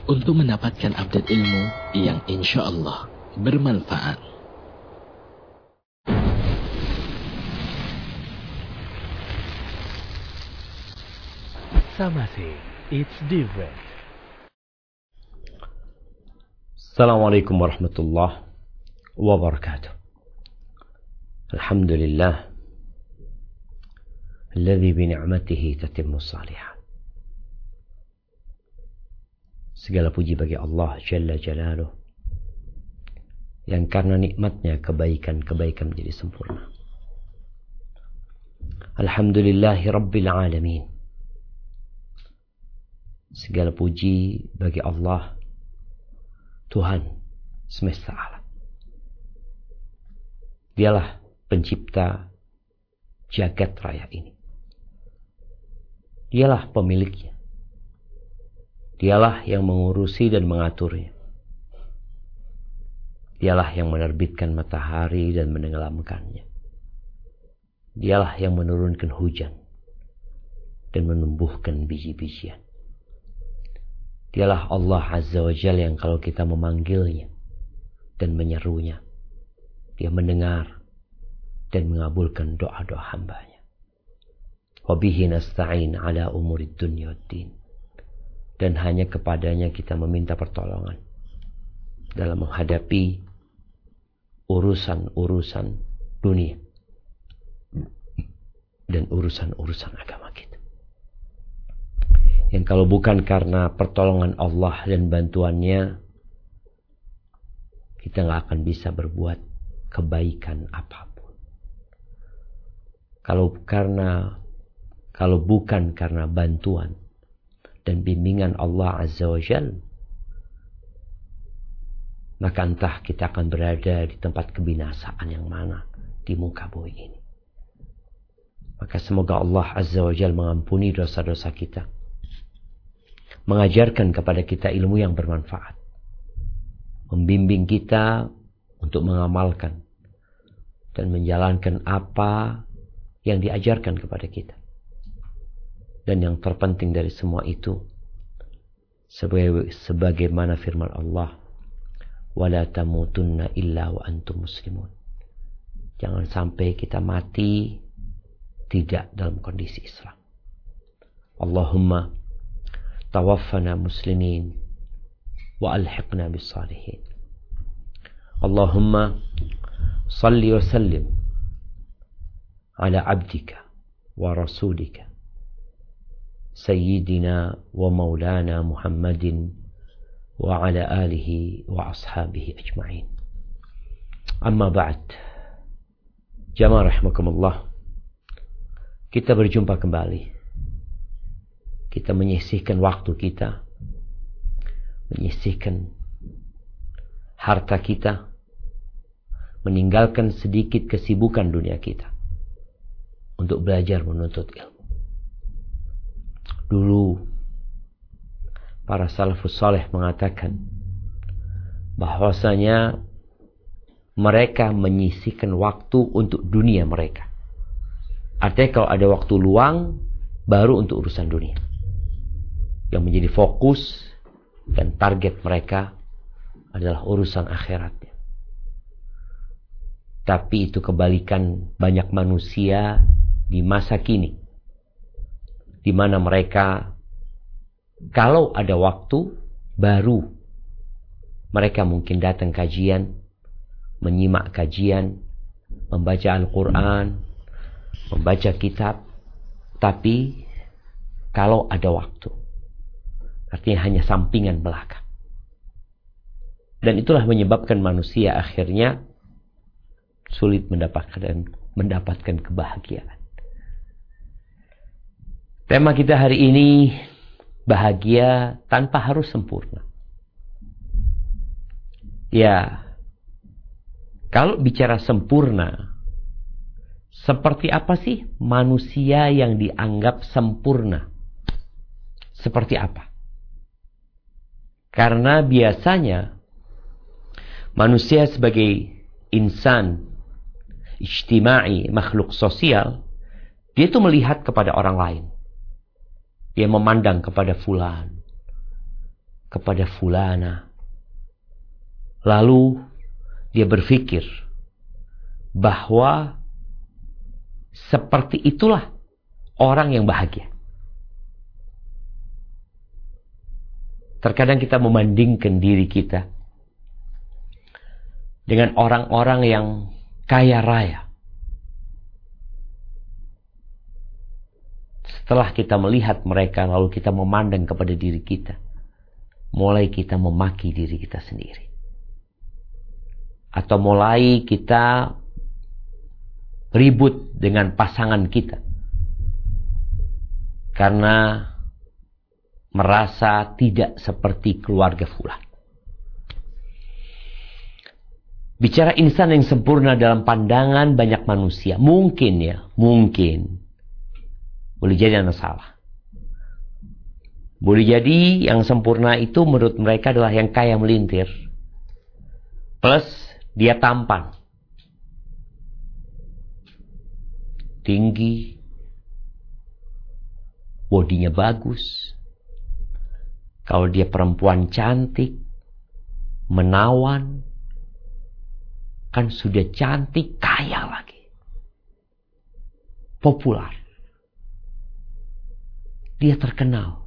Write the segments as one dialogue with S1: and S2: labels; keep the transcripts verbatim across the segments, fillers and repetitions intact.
S1: untuk mendapatkan update ilmu yang insya Allah bermanfaat.
S2: Something, it's different.
S3: Assalamualaikum warahmatullahi wabarakatuh. Alhamdulillah alladzi bi ni'matihi tatimmu shalihat. Segala puji bagi Allah Jalla Jalaluh, yang karena nikmatnya kebaikan-kebaikan menjadi sempurna. Alhamdulillahi Rabbil Alamin. Segala puji bagi Allah, Tuhan semesta alam. Dialah pencipta jagat raya ini. Dialah pemiliknya. Dialah yang mengurusi dan mengaturnya. Dialah yang menerbitkan matahari dan menenggelamkannya. Dialah yang menurunkan hujan dan menumbuhkan biji-bijian. Dialah Allah Azza wa Jalla yang kalau kita memanggilnya dan menyerunya, Dia mendengar dan mengabulkan doa-doa hambanya. Wa bihi nasta'in ala umurid dunya waddin. Dan hanya kepadanya kita meminta pertolongan dalam menghadapi urusan-urusan dunia dan urusan-urusan agama kita. Yang kalau bukan karena pertolongan Allah dan bantuannya, kita nggak akan bisa berbuat kebaikan apapun. Kalau karena kalau bukan karena bantuan dan bimbingan Allah Azza wa Jalla, maka entah kita akan berada di tempat kebinasaan yang mana di muka bumi ini. Maka semoga Allah Azza wa Jalla mengampuni dosa-dosa kita, mengajarkan kepada kita ilmu yang bermanfaat, membimbing kita untuk mengamalkan dan menjalankan apa yang diajarkan kepada kita. Dan yang terpenting dari semua itu, sebagai, sebagaimana firman Allah, وَلَا تَمُوتُنَّ إِلَّا وَأَنْتُمْ مُسْلِمُونَ. Jangan sampai kita mati tidak dalam kondisi Islam. Allahumma tawaffana muslimin wa alhiqna bis salihin. Allahumma salli wa sallim ala abdika wa rasulika Sayyidina wa maulana Muhammadin wa ala alihi wa ashabihi ajma'in. Amma ba'd. Jamaah rahimakumullah. Kita berjumpa kembali. Kita menyisihkan waktu kita, menyisihkan harta kita, meninggalkan sedikit kesibukan dunia kita untuk belajar menuntut ilmu. Dulu para salafus saleh mengatakan bahwasanya mereka menyisihkan waktu untuk dunia mereka. Artinya kalau ada waktu luang baru untuk urusan dunia. Yang menjadi fokus dan target mereka adalah urusan akhiratnya. Tapi itu kebalikan banyak manusia di masa kini, di mana mereka kalau ada waktu baru mereka mungkin datang kajian, menyimak kajian, membaca Al-Quran, membaca kitab. Tapi kalau ada waktu, artinya hanya sampingan belaka. Dan itulah menyebabkan manusia akhirnya sulit mendapatkan mendapatkan kebahagiaan. Tema kita hari ini, bahagia tanpa harus sempurna. Ya, kalau bicara sempurna, seperti apa sih manusia yang dianggap sempurna? Seperti apa? Karena biasanya manusia sebagai insan ijtimai, makhluk sosial, dia itu melihat kepada orang lain. Dia memandang kepada fulan, kepada fulana. Lalu dia berpikir bahwa seperti itulah orang yang bahagia. Terkadang kita membandingkan diri kita dengan orang-orang yang kaya raya. Setelah kita melihat mereka, lalu kita memandang kepada diri kita, mulai kita memaki diri kita sendiri. Atau mulai kita ribut dengan pasangan kita karena merasa tidak seperti keluarga fulan. Bicara insan yang sempurna dalam pandangan banyak manusia, mungkin ya, mungkin boleh jadi anda salah. Boleh jadi yang sempurna itu menurut mereka adalah yang kaya melintir, plus dia tampan, tinggi, bodinya bagus. Kalau dia perempuan cantik, menawan, kan sudah cantik, kaya lagi, populer. Dia terkenal,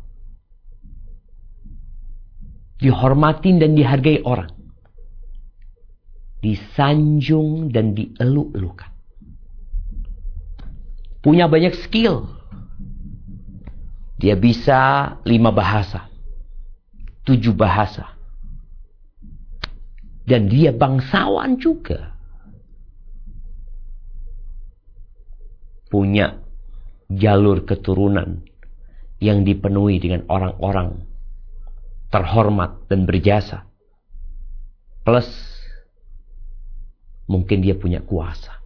S3: dihormatin dan dihargai orang, disanjung dan dieluk-elukan. Punya banyak skill. Dia bisa lima bahasa, tujuh bahasa. Dan dia bangsawan juga. Punya jalur keturunan yang dipenuhi dengan orang-orang terhormat dan berjasa. Plus mungkin dia punya kuasa.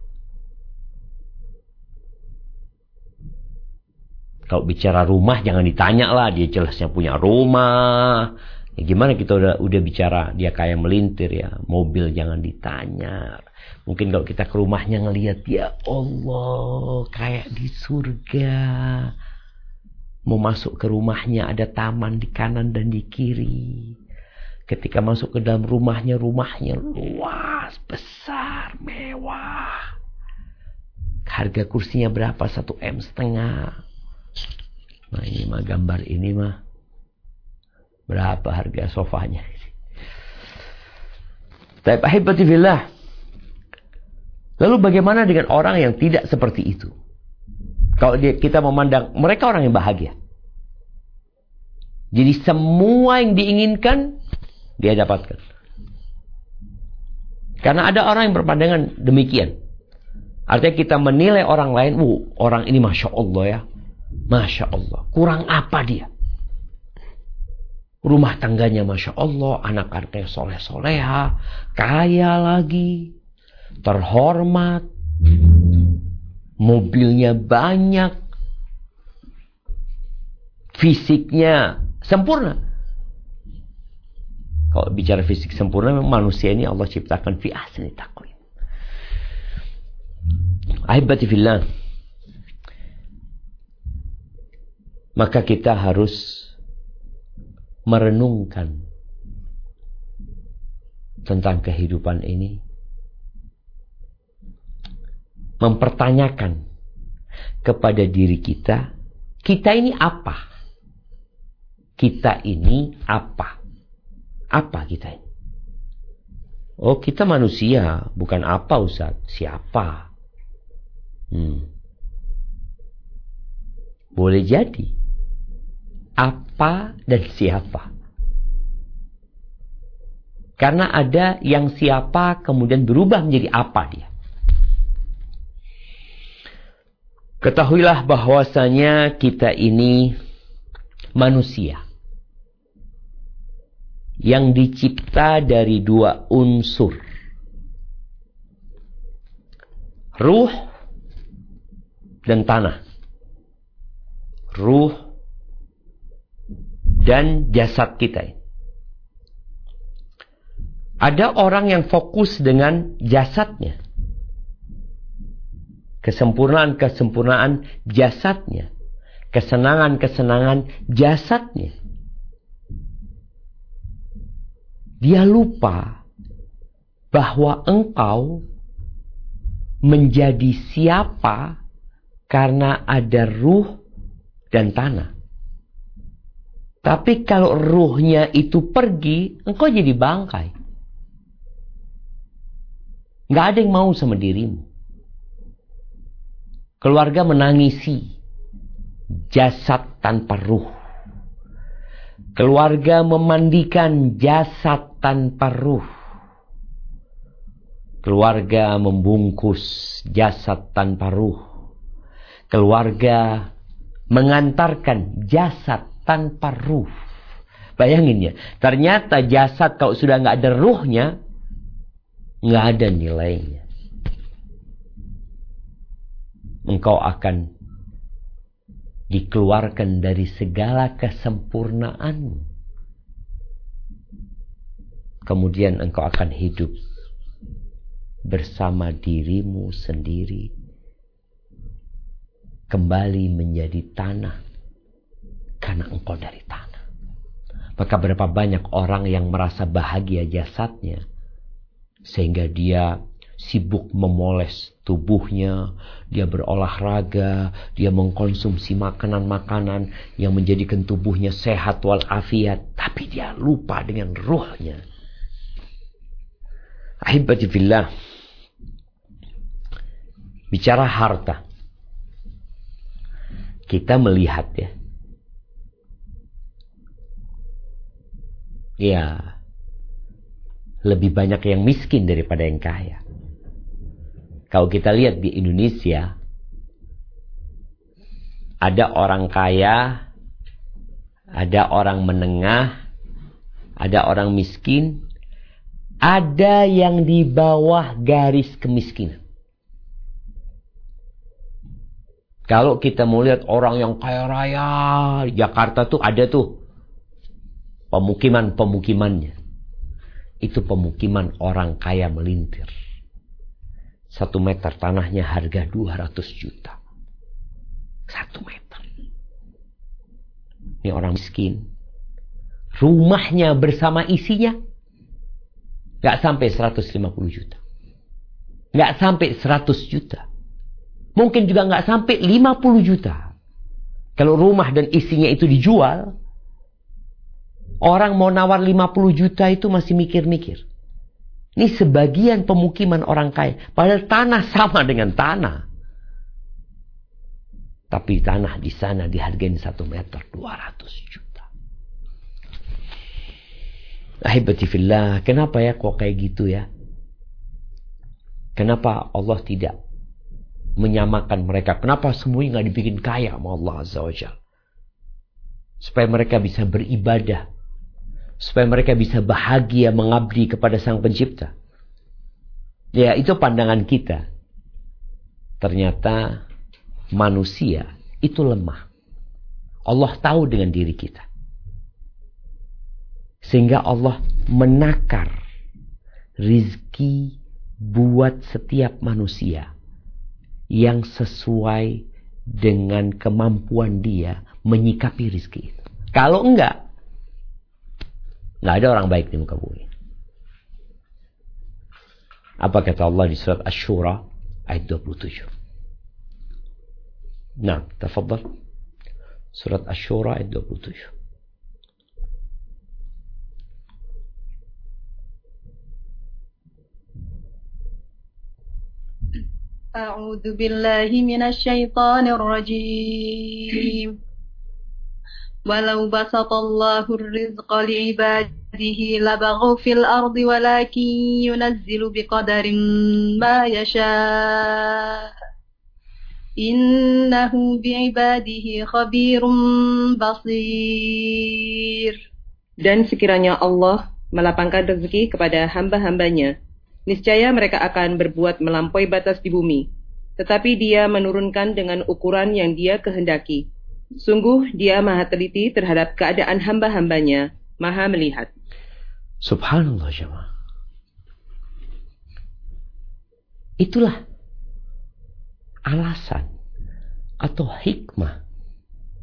S3: Kalau bicara rumah jangan ditanya lah, dia jelasnya punya rumah. Ya gimana kita udah udah bicara dia kaya melintir ya, mobil jangan ditanya. Mungkin kalau kita ke rumahnya ngelihat, ya Allah, kayak di surga. Mau masuk ke rumahnya ada taman di kanan dan di kiri. Ketika masuk ke dalam rumahnya, rumahnya luas, besar, mewah. Harga kursinya berapa? Satu M setengah. Nah ini mah gambar ini mah berapa harga sofanya? Tapi ahibati fillah. Lalu bagaimana dengan orang yang tidak seperti itu? Kalau dia, kita memandang mereka orang yang bahagia. Jadi semua yang diinginkan dia dapatkan. Karena ada orang yang berpandangan demikian. Artinya kita menilai orang lain, uh, orang ini Masya Allah ya. Masya Allah. Kurang apa dia? Rumah tangganya Masya Allah. Anak-anaknya soleh-soleha. Kaya lagi. Terhormat. Mobilnya banyak. Fisiknya sempurna. Kalau bicara fisik sempurna, manusia ini Allah ciptakan fi ahsani taqwim. Ahibati fillah. Maka kita harus merenungkan tentang kehidupan ini. Mempertanyakan kepada diri kita, kita ini apa? Kita ini apa? Apa kita ini? Oh, kita manusia, bukan apa Ustaz? Siapa? Hmm. Boleh jadi apa dan siapa. Karena ada yang siapa kemudian berubah menjadi apa dia. Ketahuilah bahwasanya kita ini manusia yang dicipta dari dua unsur. Ruh dan tanah. Ruh dan jasad kita. Ada orang yang fokus dengan jasadnya. Kesempurnaan-kesempurnaan jasadnya. Kesenangan-kesenangan jasadnya. dia lupa bahwa engkau menjadi siapa karena ada ruh dan tanah. Tapi kalau ruhnya itu pergi, engkau jadi bangkai. Nggak ada yang mau sama dirimu. Keluarga menangisi jasad tanpa ruh. Keluarga memandikan jasad tanpa ruh. Keluarga membungkus jasad tanpa ruh. Keluarga mengantarkan jasad tanpa ruh. Bayangin ya, ternyata jasad kalau sudah nggak ada ruhnya, nggak ada nilainya. Engkau akan dikeluarkan dari segala kesempurnaanmu. Kemudian engkau akan hidup bersama dirimu sendiri, kembali menjadi tanah karena engkau dari tanah. Maka berapa banyak orang yang merasa bahagia jasadnya sehingga dia sibuk memoles tubuhnya, dia berolahraga, dia mengkonsumsi makanan-makanan yang menjadikan tubuhnya sehat walafiat, tapi dia lupa dengan ruhnya. Ahibati fillah, bicara harta, kita melihat ya, ya lebih banyak yang miskin daripada yang kaya. Kalau kita lihat di Indonesia, ada orang kaya, ada orang menengah, ada orang miskin, ada yang di bawah garis kemiskinan. Kalau kita mau lihat orang yang kaya raya, Jakarta tuh ada tuh pemukiman-pemukimannya. Itu pemukiman orang kaya melintir. Satu meter tanahnya harga dua ratus juta. Satu meter. Ini orang miskin. Rumahnya bersama isinya gak sampai seratus lima puluh juta. Gak sampai seratus juta. Mungkin juga gak sampai lima puluh juta. Kalau rumah dan isinya itu dijual, orang mau nawar lima puluh juta itu masih mikir-mikir. Ini sebagian pemukiman orang kaya. Padahal tanah sama dengan tanah. Tapi tanah di sana dihargain satu meter dua ratus juta. Ahibati fillah, kenapa ya kok kayak gitu ya? Kenapa Allah tidak menyamakan mereka? Kenapa semuanya nggak dibikin kaya sama Allah Azza wa Jalla? Supaya mereka bisa beribadah. Supaya mereka bisa bahagia mengabdi kepada Sang Pencipta. Ya, itu pandangan kita. Ternyata manusia itu lemah. Allah tahu dengan diri kita. Sehingga Allah menakar rizki buat setiap manusia yang sesuai dengan kemampuan dia menyikapi rizki itu. Kalau enggak, nggak ada orang baik di muka bumi. Apa kata Allah di surat Asy-Syura ayat dua puluh tujuh? Nah, tafadhal. Surat Asy-Syura ayat dua puluh tujuh.
S4: A'udzu billahi minasy syaithanir rajim. Walau basatallahu ar-rizqa li'ibadihi labaghaw fil ardi walakin yunazzilu biqadarin ma yasha. Innahu bi'ibadihi khabirum basir.
S5: Dan sekiranya Allah melapangkan rezeki kepada hamba-hambanya, niscaya mereka akan berbuat melampaui batas di bumi. Tetapi Dia menurunkan dengan ukuran yang Dia kehendaki. Sungguh Dia maha teliti terhadap keadaan hamba-hambanya, maha melihat.
S3: Subhanallah jemaah. Itulah alasan atau hikmah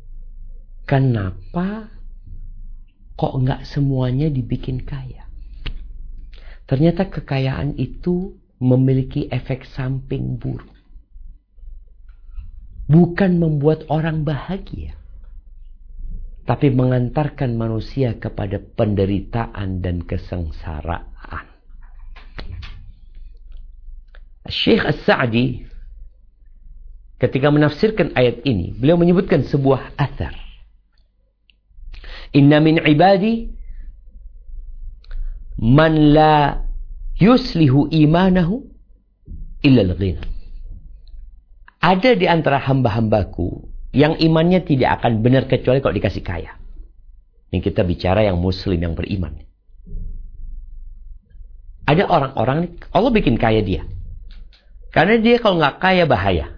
S3: kenapa kok enggak semuanya dibikin kaya. Ternyata kekayaan itu memiliki efek samping buruk. Bukan membuat orang bahagia, tapi mengantarkan manusia kepada penderitaan dan kesengsaraan. Syekh As-Sa'di ketika menafsirkan ayat ini, beliau menyebutkan sebuah athar. Inna min ibadi man la yuslihu imanahu illa al-ghina. Ada di antara hamba-hambaku yang imannya tidak akan benar kecuali kalau dikasih kaya. Ini kita bicara yang muslim, yang beriman. Ada orang-orang, Allah bikin kaya dia. Karena dia kalau nggak kaya bahaya.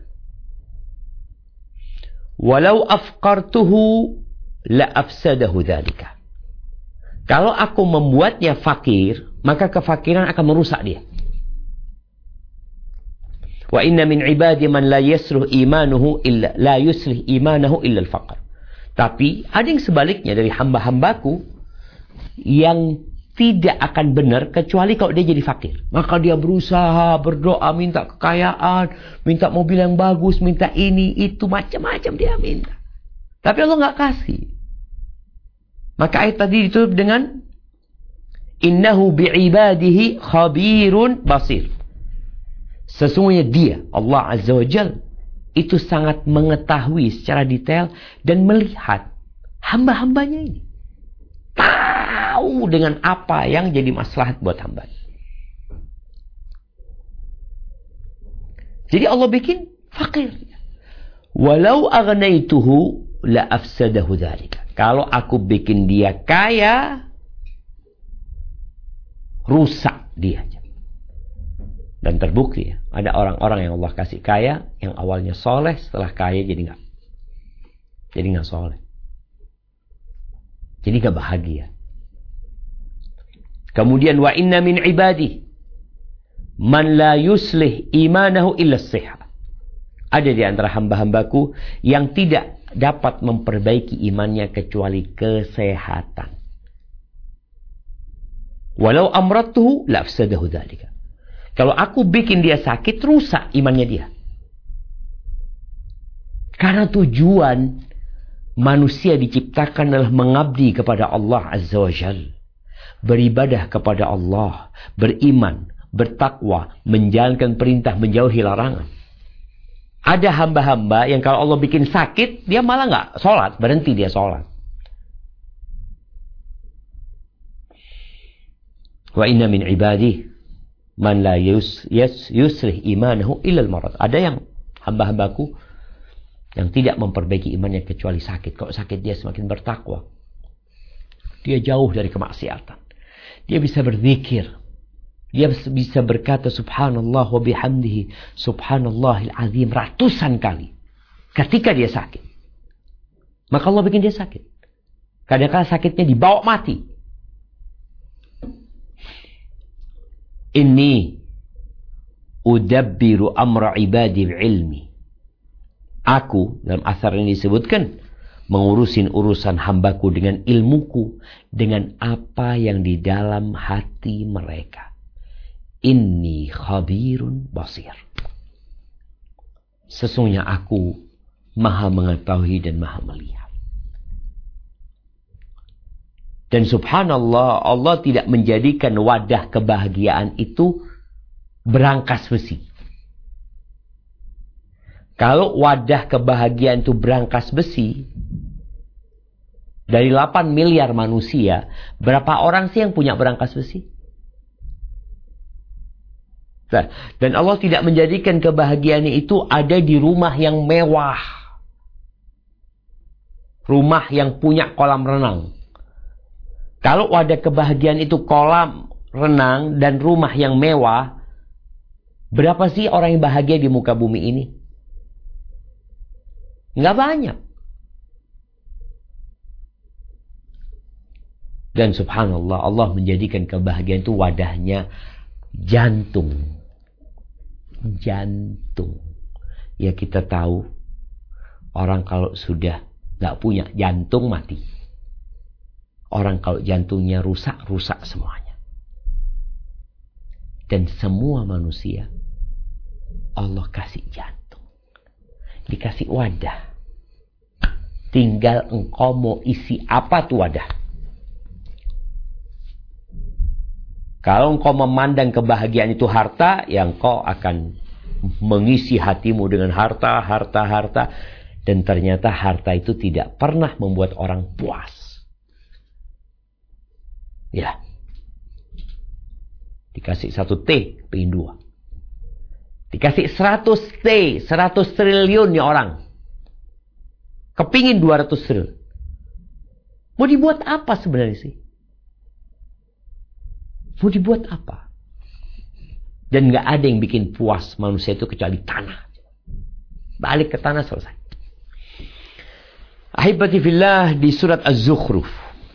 S3: Walau afqartuhu la afsadahu dzalika. Kalau aku membuatnya fakir, maka kefakiran akan merusak dia. Wa inna min ibadi man la yasluh imanuhu illa la yuslih imanahu illa al-faqr. Tapi ada yang sebaliknya dari hamba-hambaku yang tidak akan benar kecuali kalau dia jadi fakir. Maka dia berusaha, berdoa, minta kekayaan, minta mobil yang bagus, minta ini, itu, macam-macam dia minta. Tapi Allah nggak kasih. Maka ayat tadi ditutup dengan innahu bi'ibadihi khabirun basir. Sesungguhnya dia, Allah Azza wa Jal, itu sangat mengetahui secara detail dan melihat hamba-hambanya ini. Tahu dengan apa yang jadi maslahat buat hamba. Jadi Allah bikin fakir. Walau agnaituhu la afsadahu dzalika. Kalau aku bikin dia kaya, rusak dia. Dan terbukti ya, ada orang-orang yang Allah kasih kaya, yang awalnya soleh, setelah kaya jadi nggak, jadi nggak soleh, jadi nggak bahagia. Kemudian wa inna min ibadi man la yuslih imanahu illa as-sihha. Ada di antara hamba-hambaku yang tidak dapat memperbaiki imannya kecuali kesehatan. Walau amratuhu la afsadahu dzalika. Kalau aku bikin dia sakit, rusak imannya dia. Karena tujuan manusia diciptakan adalah mengabdi kepada Allah Azza wa Jalla. Beribadah kepada Allah, beriman, bertakwa, menjalankan perintah, menjauhi larangan. Ada hamba-hamba yang kalau Allah bikin sakit, dia malah nggak sholat, berhenti dia sholat. Wa inna min ibadihi man la yus, yus, yuslih imanahu illal marad. Ada yang hamba-hambaku yang tidak memperbaiki imannya kecuali sakit. Kalau sakit dia semakin bertakwa. Dia jauh dari kemaksiatan. Dia bisa berzikir. Dia bisa berkata subhanallah wa bihamdihi subhanallahil azim ratusan kali ketika dia sakit. Maka Allah bikin dia sakit. Kadang-kadang sakitnya dibawa mati. Inni udabbiru amra ibadi ilmi. Aku, dalam asar ini disebutkan, mengurusin urusan hambaku dengan ilmuku, dengan apa yang di dalam hati mereka. Inni khabirun basir. Sesungguhnya aku maha mengetahui dan maha melihat. Dan subhanallah, Allah tidak menjadikan wadah kebahagiaan itu berangkas besi. Kalau wadah kebahagiaan itu berangkas besi, dari delapan miliar manusia, berapa orang sih yang punya berangkas besi? Nah, dan Allah tidak menjadikan kebahagiaan itu ada di rumah yang mewah. Rumah yang punya kolam renang. Kalau wadah kebahagiaan itu kolam renang dan rumah yang mewah, berapa sih orang yang bahagia di muka bumi ini? Nggak banyak. Dan subhanallah, Allah menjadikan kebahagiaan itu wadahnya jantung. Jantung. Ya kita tahu, orang kalau sudah nggak punya jantung mati. Orang kalau jantungnya rusak, rusak semuanya. Dan semua manusia Allah kasih jantung, dikasih wadah. Tinggal engkau mau isi apa tuh wadah. Kalau engkau memandang kebahagiaan itu harta, ya engkau akan mengisi hatimu dengan harta, harta, harta. Dan ternyata harta itu tidak pernah membuat orang puas. Ya. Dikasih satu T, pengen dua. Dikasih seratus T, seratus triliun nih orang. Kepingin dua ratus triliun. Mau dibuat apa sebenarnya sih? Mau dibuat apa? Dan gak ada yang bikin puas manusia itu kecuali tanah. Balik ke tanah, selesai. Ahibati fillah, di surat Az-Zukhruf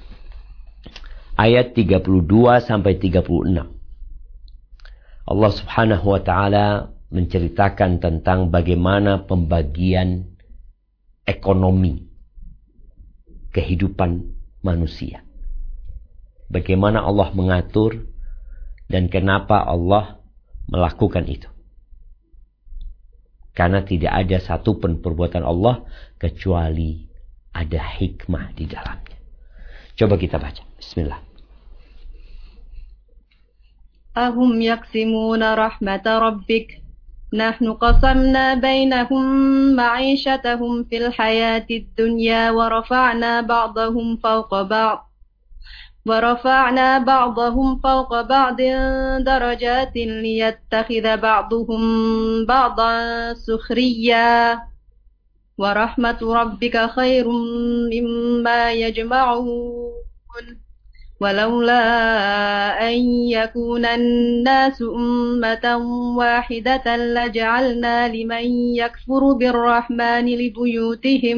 S3: ayat tiga puluh dua sampai tiga puluh enam. Allah Subhanahu wa taala menceritakan tentang bagaimana pembagian ekonomi kehidupan manusia. Bagaimana Allah mengatur dan kenapa Allah melakukan itu. Karena tidak ada satu pun perbuatan Allah kecuali ada hikmah di dalamnya. Coba kita baca. Bismillah.
S4: Ahum yaksimuna rahmata rabbik. Nahnu qasamna bainahum ma'ishatahum fil hayatid dunya wa rafa'na ba'dahum fawqa ba'd. ورفعنا بعضهم فوق بعض درجات ليتخذ بعضهم بعضا سخريا ورحمة ربك خير مما يجمعون ولولا أن يكون الناس أمة واحدة لجعلنا لمن يكفر بالرحمن لبيوتهم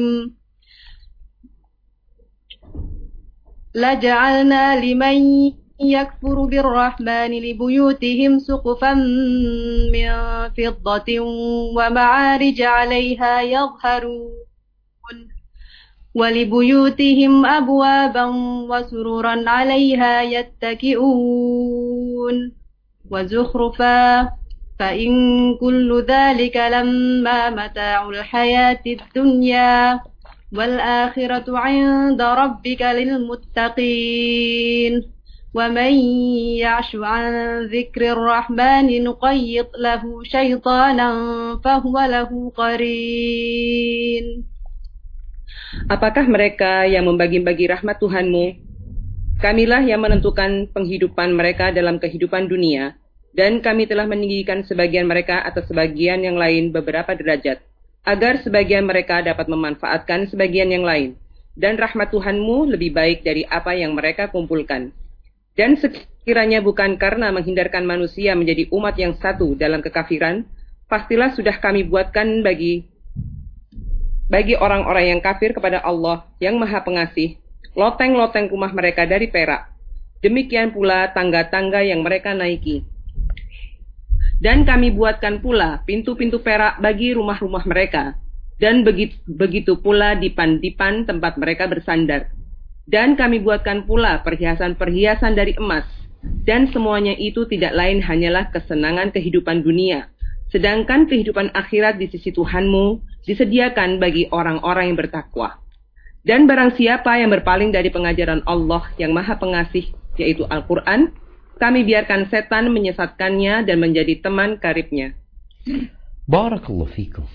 S4: لجعلنا لمن يكفر بالرحمن لبيوتهم سقفا من فضة ومعارج عليها يظهرون ولبيوتهم أبوابا وسررا عليها يتكئون وزخرفا فإن كل ذلك لما متاع الحياة الدنيا والآخرة عند ربك للمتقين ومن يعش عن ذكر الرحمن نقيض له شيطانا فهو له قرين.
S5: Apakah mereka yang membagi-bagi rahmat Tuhanmu? Kamilah yang menentukan penghidupan mereka dalam kehidupan dunia, dan kami telah meninggikan sebagian mereka atas sebagian yang lain beberapa derajat, agar sebagian mereka dapat memanfaatkan sebagian yang lain. Dan rahmat Tuhanmu lebih baik dari apa yang mereka kumpulkan. Dan sekiranya bukan karena menghindarkan manusia menjadi umat yang satu dalam kekafiran, pastilah sudah kami buatkan bagi bagi orang-orang yang kafir kepada Allah yang Maha Pengasih, loteng-loteng rumah mereka dari perak. Demikian pula tangga-tangga yang mereka naiki. Dan kami buatkan pula pintu-pintu perak bagi rumah-rumah mereka. Dan begitu, begitu pula dipan-dipan tempat mereka bersandar. Dan kami buatkan pula perhiasan-perhiasan dari emas. Dan semuanya itu tidak lain hanyalah kesenangan kehidupan dunia. Sedangkan kehidupan akhirat di sisi Tuhanmu disediakan bagi orang-orang yang bertakwa. Dan barang siapa yang berpaling dari pengajaran Allah yang Maha Pengasih, yaitu Al-Quran, kami biarkan setan menyesatkannya dan menjadi teman karibnya.
S3: Barakallahu fikum.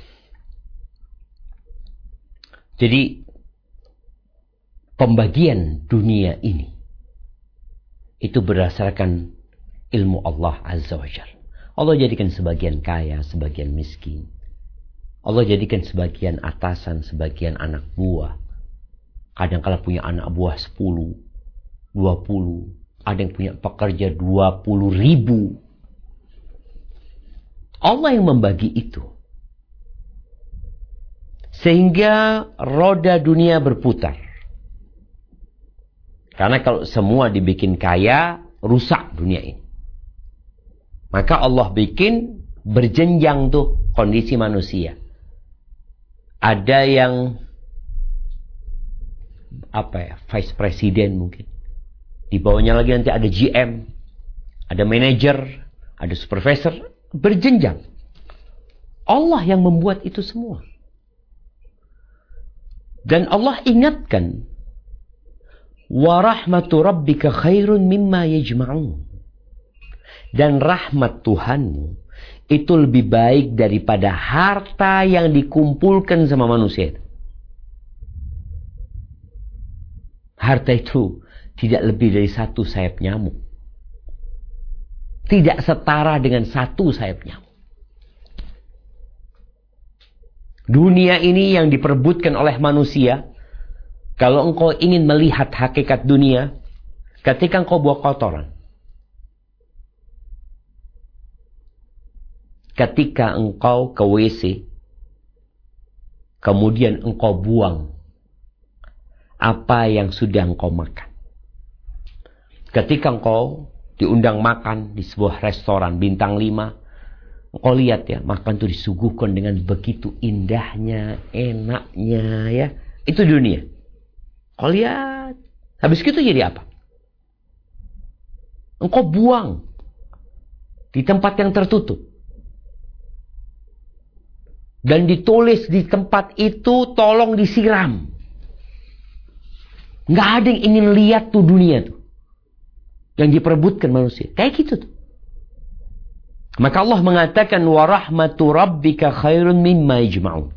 S3: Jadi pembagian dunia ini itu berdasarkan ilmu Allah Azza wa Jalla. Allah jadikan sebagian kaya, sebagian miskin. Allah jadikan sebagian atasan, sebagian anak buah. Kadang-kala punya anak buah sepuluh, dua puluh. Ada yang punya pekerja dua puluh ribu. Allah yang membagi itu. Sehingga roda dunia berputar. Karena kalau semua dibikin kaya, rusak dunia ini. Maka Allah bikin berjenjang tuh kondisi manusia. Ada yang apa ya, vice president mungkin. Di bawahnya lagi nanti ada G M, ada manajer, ada supervisor, berjenjang. Allah yang membuat itu semua. Dan Allah ingatkan, wa rahmatu rabbika khairun mimma yajma'un. Dan rahmat Tuhanmu itu lebih baik daripada harta yang dikumpulkan sama manusia. Harta itu tidak lebih dari satu sayap nyamuk. Tidak setara dengan satu sayap nyamuk. Dunia ini yang diperebutkan oleh manusia. Kalau engkau ingin melihat hakikat dunia, ketika engkau buang kotoran, ketika engkau ke W C, kemudian engkau buang apa yang sudah engkau makan. Ketika engkau diundang makan di sebuah restoran bintang lima, engkau lihat ya, makan itu disuguhkan dengan begitu indahnya, enaknya ya. Itu dunia. Kau lihat, habis itu jadi apa? Engkau buang di tempat yang tertutup. Dan ditulis di tempat itu, tolong disiram. Nggak ada yang ingin lihat tuh dunia tuh. Yang diperebutkan manusia. Kayak gitu tuh. Maka Allah mengatakan, wa rahmatu rabbika khairun mimma yajma'un.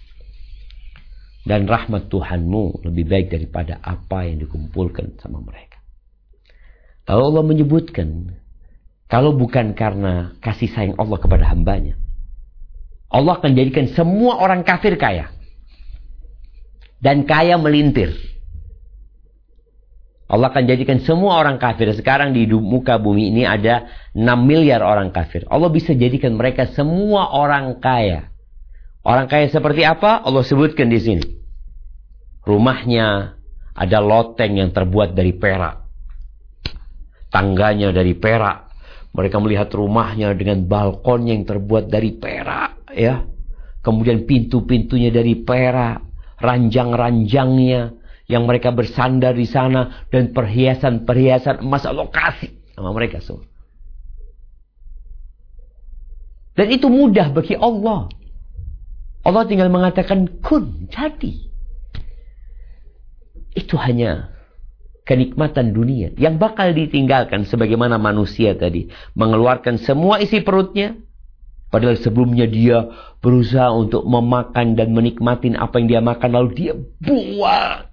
S3: Dan rahmat Tuhanmu lebih baik daripada apa yang dikumpulkan sama mereka. Lalu Allah menyebutkan, kalau bukan karena kasih sayang Allah kepada hambanya, Allah akan jadikan semua orang kafir kaya. Dan kaya melintir. Allah akan jadikan semua orang kafir. Sekarang di muka bumi ini ada enam miliar orang kafir. Allah bisa jadikan mereka semua orang kaya. Orang kaya seperti apa? Allah sebutkan di sini. Rumahnya ada loteng yang terbuat dari perak. Tangganya dari perak. Mereka melihat rumahnya dengan balkon yang terbuat dari perak. Ya. Kemudian pintu-pintunya dari perak. Ranjang-ranjangnya yang mereka bersandar di sana. Dan perhiasan-perhiasan emas Allah kasih sama mereka semua. Dan itu mudah bagi Allah. Allah tinggal mengatakan kun, jadi. Itu hanya kenikmatan dunia yang bakal ditinggalkan sebagaimana manusia tadi mengeluarkan semua isi perutnya, padahal sebelumnya dia berusaha untuk memakan dan menikmatin apa yang dia makan, lalu dia buang.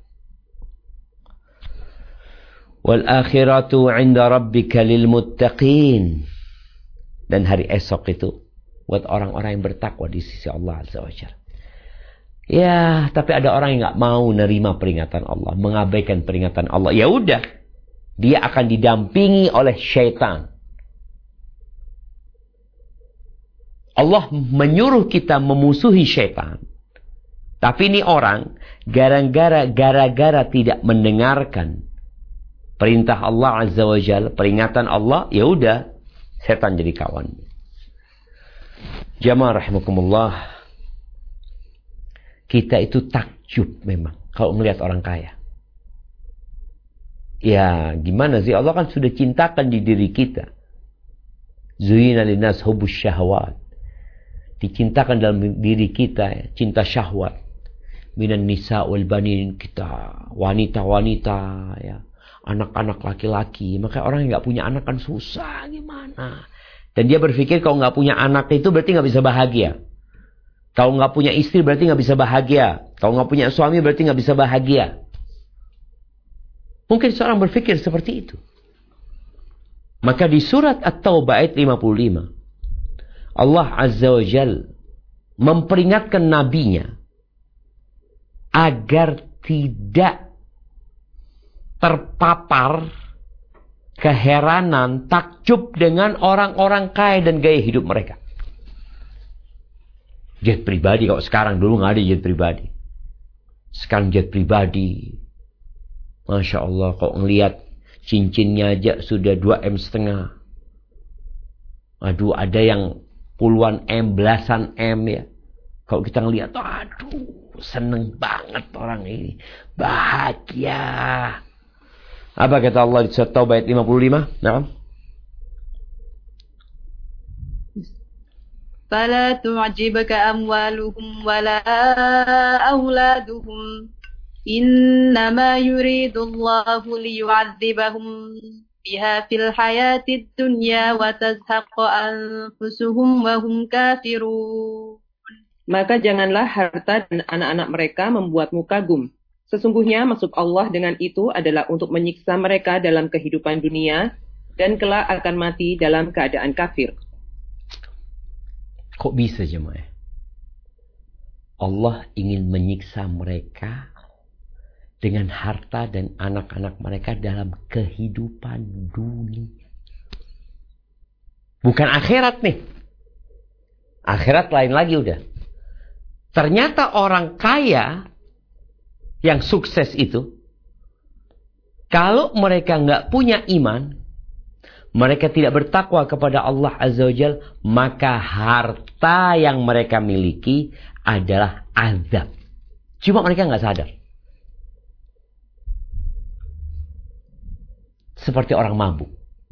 S3: Wal akhiratu 'inda rabbika lil muttaqin. Dan hari esok itu buat orang-orang yang bertakwa di sisi Allah Azza wa Jalla. Ya, tapi ada orang yang nggak mau nerima peringatan Allah, mengabaikan peringatan Allah. Ya udah, dia akan didampingi oleh syaitan. Allah menyuruh kita memusuhi syaitan. Tapi ini orang gara-gara gara-gara tidak mendengarkan perintah Allah Azza wa Jalla, peringatan Allah, ya udah, setan jadi kawan. Jamaah rahimakumullah, kita itu takjub memang kalau melihat orang kaya. Ya, gimana sih? Allah kan sudah cintakan di diri kita. Zuyina linnas hubbus syahwat. Dicintakan dalam diri kita cinta syahwat. Minan nisa wal banin, kita wanita-wanita ya, anak-anak laki-laki. Maka orang yang nggak punya anak kan susah gimana? Dan dia berpikir kalau nggak punya anak itu berarti nggak bisa bahagia. Kalau nggak punya istri berarti nggak bisa bahagia. Kalau nggak punya suami berarti nggak bisa bahagia. Mungkin seorang berpikir seperti itu. Maka di surat At-Taubah ayat lima puluh lima, Allah Azza wa Jalla memperingatkan nabinya agar tidak terpapar keheranan, takjub dengan orang-orang kaya dan gaya hidup mereka. Jet pribadi, kalau sekarang, dulu nggak ada jet pribadi. Sekarang jet pribadi. Masya Allah, kok ngelihat cincinnya aja sudah dua M setengah. Aduh, ada yang puluhan M, belasan M ya. Kalau kita ngelihat, aduh, seneng banget orang ini. Bahagia. Apa kata Allah di surat Taubah ayat lima puluh lima? Nah.
S4: فلا تعجبك أموالهم ولا أولادهم إنما يريد الله ليعذبهم بها في الحياة الدنيا وتزهق أنفسهم وهم كافرون.
S5: Maka janganlah harta dan anak-anak mereka membuatmu kagum. Sesungguhnya maksud Allah dengan itu adalah untuk menyiksa mereka dalam kehidupan dunia dan kelak akan mati dalam keadaan kafir.
S3: Kok bisa jemaah? Allah ingin menyiksa mereka dengan harta dan anak-anak mereka dalam kehidupan dunia. Bukan akhirat nih. Akhirat lain lagi udah. Ternyata orang kaya yang sukses itu, kalau mereka nggak punya iman, mereka tidak bertakwa kepada Allah Azza wa Jalla, maka harta yang mereka miliki adalah azab. Cuma mereka nggak sadar. Seperti orang mabuk.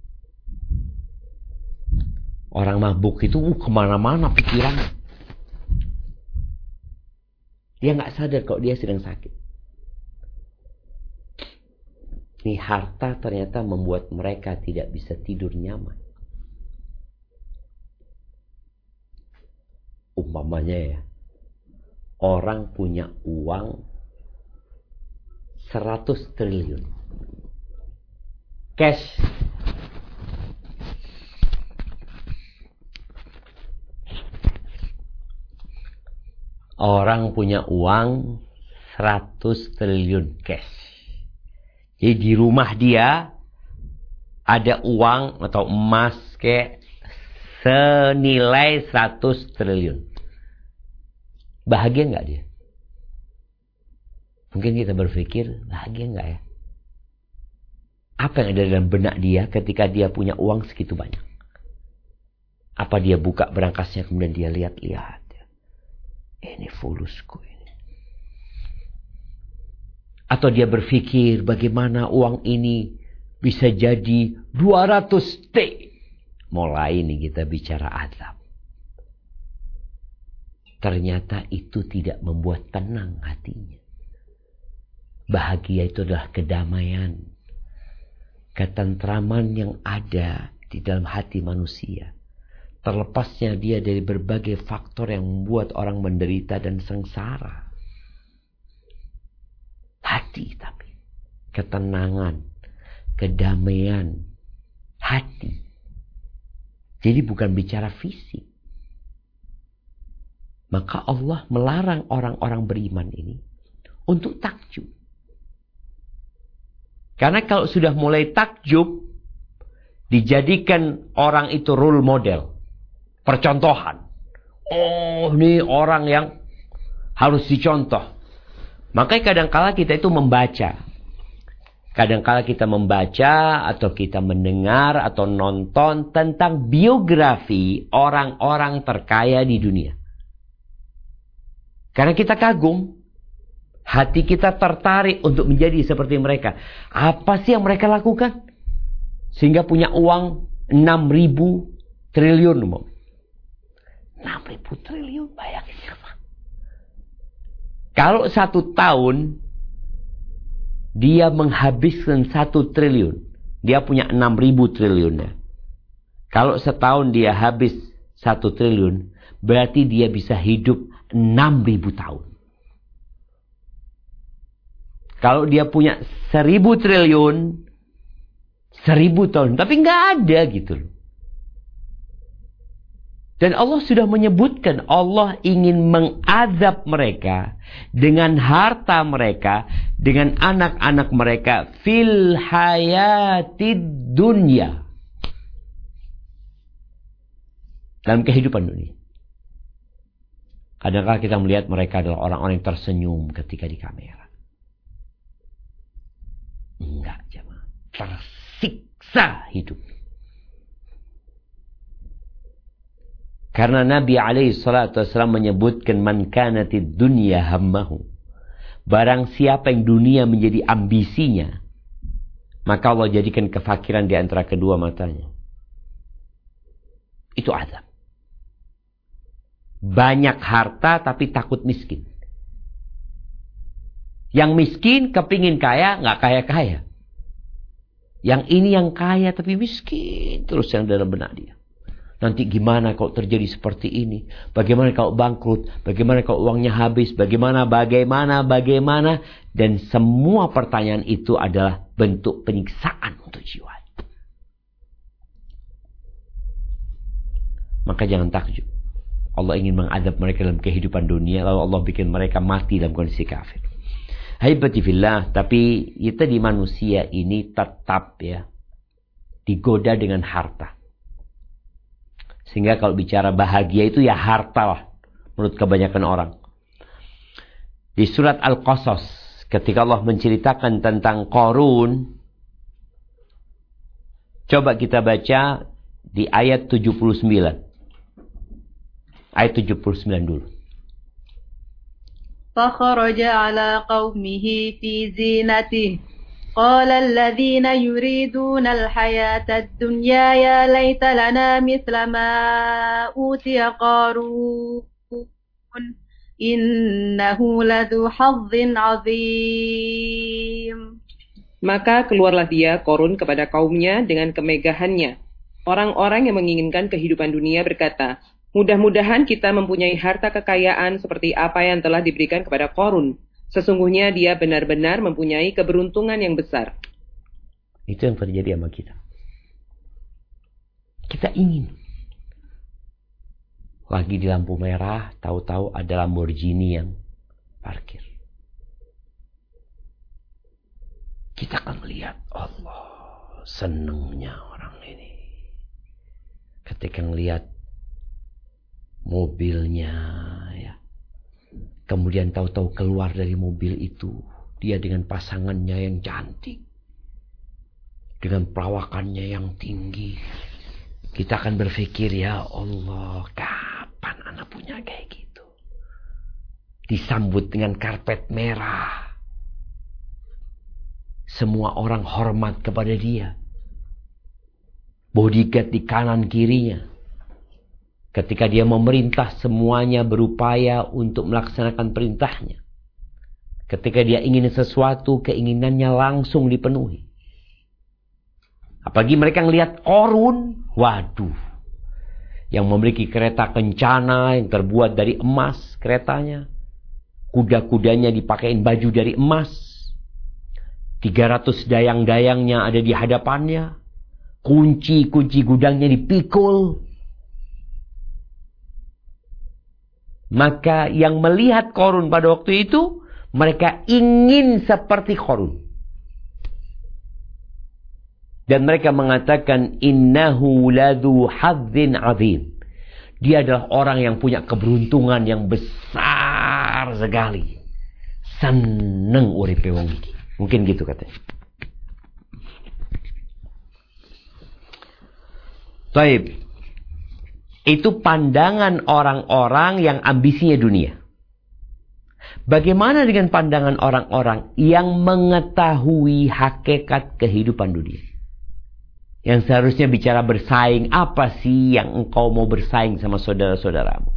S3: Orang mabuk itu uh, kemana-mana pikirannya. Dia nggak sadar kalau dia sedang sakit. Ini harta ternyata membuat mereka tidak bisa tidur nyaman. Umpamanya ya, orang punya uang seratus triliun. Cash. Orang punya uang seratus triliun cash. Jadi di rumah dia ada uang atau emas kayak senilai seratus triliun. Bahagia nggak dia? Mungkin kita berpikir, bahagia nggak ya? Apa yang ada dalam benak dia ketika dia punya uang segitu banyak? Apa dia buka berangkasnya kemudian dia lihat-lihat? Ini fulusku ini. Atau dia berpikir bagaimana uang ini bisa jadi dua ratus T. Mulai nih kita bicara azab. Ternyata itu tidak membuat tenang hatinya. Bahagia itu adalah kedamaian, ketentraman yang ada di dalam hati manusia. Terlepasnya dia dari berbagai faktor yang membuat orang menderita dan sengsara. Hati tapi. Ketenangan. Kedamaian. Hati. Jadi bukan bicara fisik. Maka Allah melarang orang-orang beriman ini untuk takjub. Karena kalau sudah mulai takjub, dijadikan orang itu role model. Percontohan. Oh, ini orang yang harus dicontoh. Makanya kadangkala kita itu membaca. Kadangkala kita membaca atau kita mendengar atau nonton tentang biografi orang-orang terkaya di dunia. Karena kita kagum. Hati kita tertarik untuk menjadi seperti mereka. Apa sih yang mereka lakukan? Sehingga punya uang enam ribu triliun. enam ribu triliun, bayangin siapa? Kalau satu tahun dia menghabiskan satu triliun, dia punya enam ribu triliunnya. Kalau setahun dia habis satu triliun, berarti dia bisa hidup enam ribu tahun. Kalau dia punya seribu triliun, seribu tahun, tapi nggak ada gitu loh. Dan Allah sudah menyebutkan Allah ingin mengazab mereka dengan harta mereka, dengan anak-anak mereka fil hayatid dunya. Dalam kehidupan dunia. Kadang-kadang kita melihat mereka adalah orang-orang yang tersenyum ketika di kamera. Enggak, jemaah. Tersiksa hidup. Karena Nabi alaihi salatu wasallam menyebutkan man kanatid dunya hammahu. Barang siapa yang dunia menjadi ambisinya, maka Allah jadikan kefakiran di antara kedua matanya. Itu azab. banyak harta tapi takut miskin. Yang miskin kepingin kaya, nggak kaya-kaya. Yang ini yang kaya tapi miskin terus yang dalam benak dia. Nanti gimana kalau terjadi seperti ini? Bagaimana kalau bangkrut? Bagaimana kalau uangnya habis? Bagaimana, bagaimana, bagaimana? Dan semua pertanyaan itu adalah bentuk penyiksaan untuk jiwa. Maka jangan takjub. Allah ingin mengadab mereka dalam kehidupan dunia, lalu Allah bikin mereka mati dalam kondisi kafir. Haibati fillah, tapi kita di manusia ini tetap ya digoda dengan harta. Sehingga kalau bicara bahagia itu ya harta lah menurut kebanyakan orang. Di surat Al-Qasas ketika Allah menceritakan tentang Qarun, coba kita baca di ayat tujuh puluh sembilan. Ayat tujuh puluh sembilan dulu.
S4: فخرج على قومه في زينته قال الذين يريدون الحياة الدنيا يا ليت لنا مثل ما أوتي قارون إنه لذو حظ عظيم.
S5: Maka keluarlah dia, Qarun, kepada kaumnya dengan kemegahannya. Orang-orang yang menginginkan kehidupan dunia berkata, mudah-mudahan kita mempunyai harta kekayaan seperti apa yang telah diberikan kepada Qarun. Sesungguhnya dia benar-benar mempunyai keberuntungan yang besar.
S3: Itu yang terjadi sama kita. Kita ingin. Lagi di lampu merah, tahu-tahu ada Lamborghini yang parkir. Kita akan melihat, Allah, senangnya orang ini. Ketika melihat mobilnya, ya. Kemudian tahu-tahu keluar dari mobil itu, dia dengan pasangannya yang cantik, dengan perawakannya yang tinggi. Kita akan berpikir, ya Allah, kapan anak punya kayak gitu? Disambut dengan karpet merah. Semua orang hormat kepada dia. Bodyguard di kanan kirinya. Ketika dia memerintah, semuanya berupaya untuk melaksanakan perintahnya. Ketika dia ingin sesuatu, keinginannya langsung dipenuhi. Apalagi mereka ngelihat Qarun, waduh. Yang memiliki kereta kencana yang terbuat dari emas keretanya. Kuda-kudanya dipakein baju dari emas. tiga ratus dayang-dayangnya ada di hadapannya. Kunci-kunci gudangnya dipikul. Maka yang melihat Qarun pada waktu itu, mereka ingin seperti Qarun. Dan mereka mengatakan, innahu ladzu hadzin azim. Dia adalah orang yang punya keberuntungan yang besar sekali. Seneng uripe wong iki. Mungkin gitu katanya. Baik. Itu pandangan orang-orang yang ambisinya dunia. Bagaimana dengan pandangan orang-orang yang mengetahui hakikat kehidupan dunia? Yang seharusnya bicara bersaing, apa sih yang engkau mau bersaing sama saudara-saudaramu?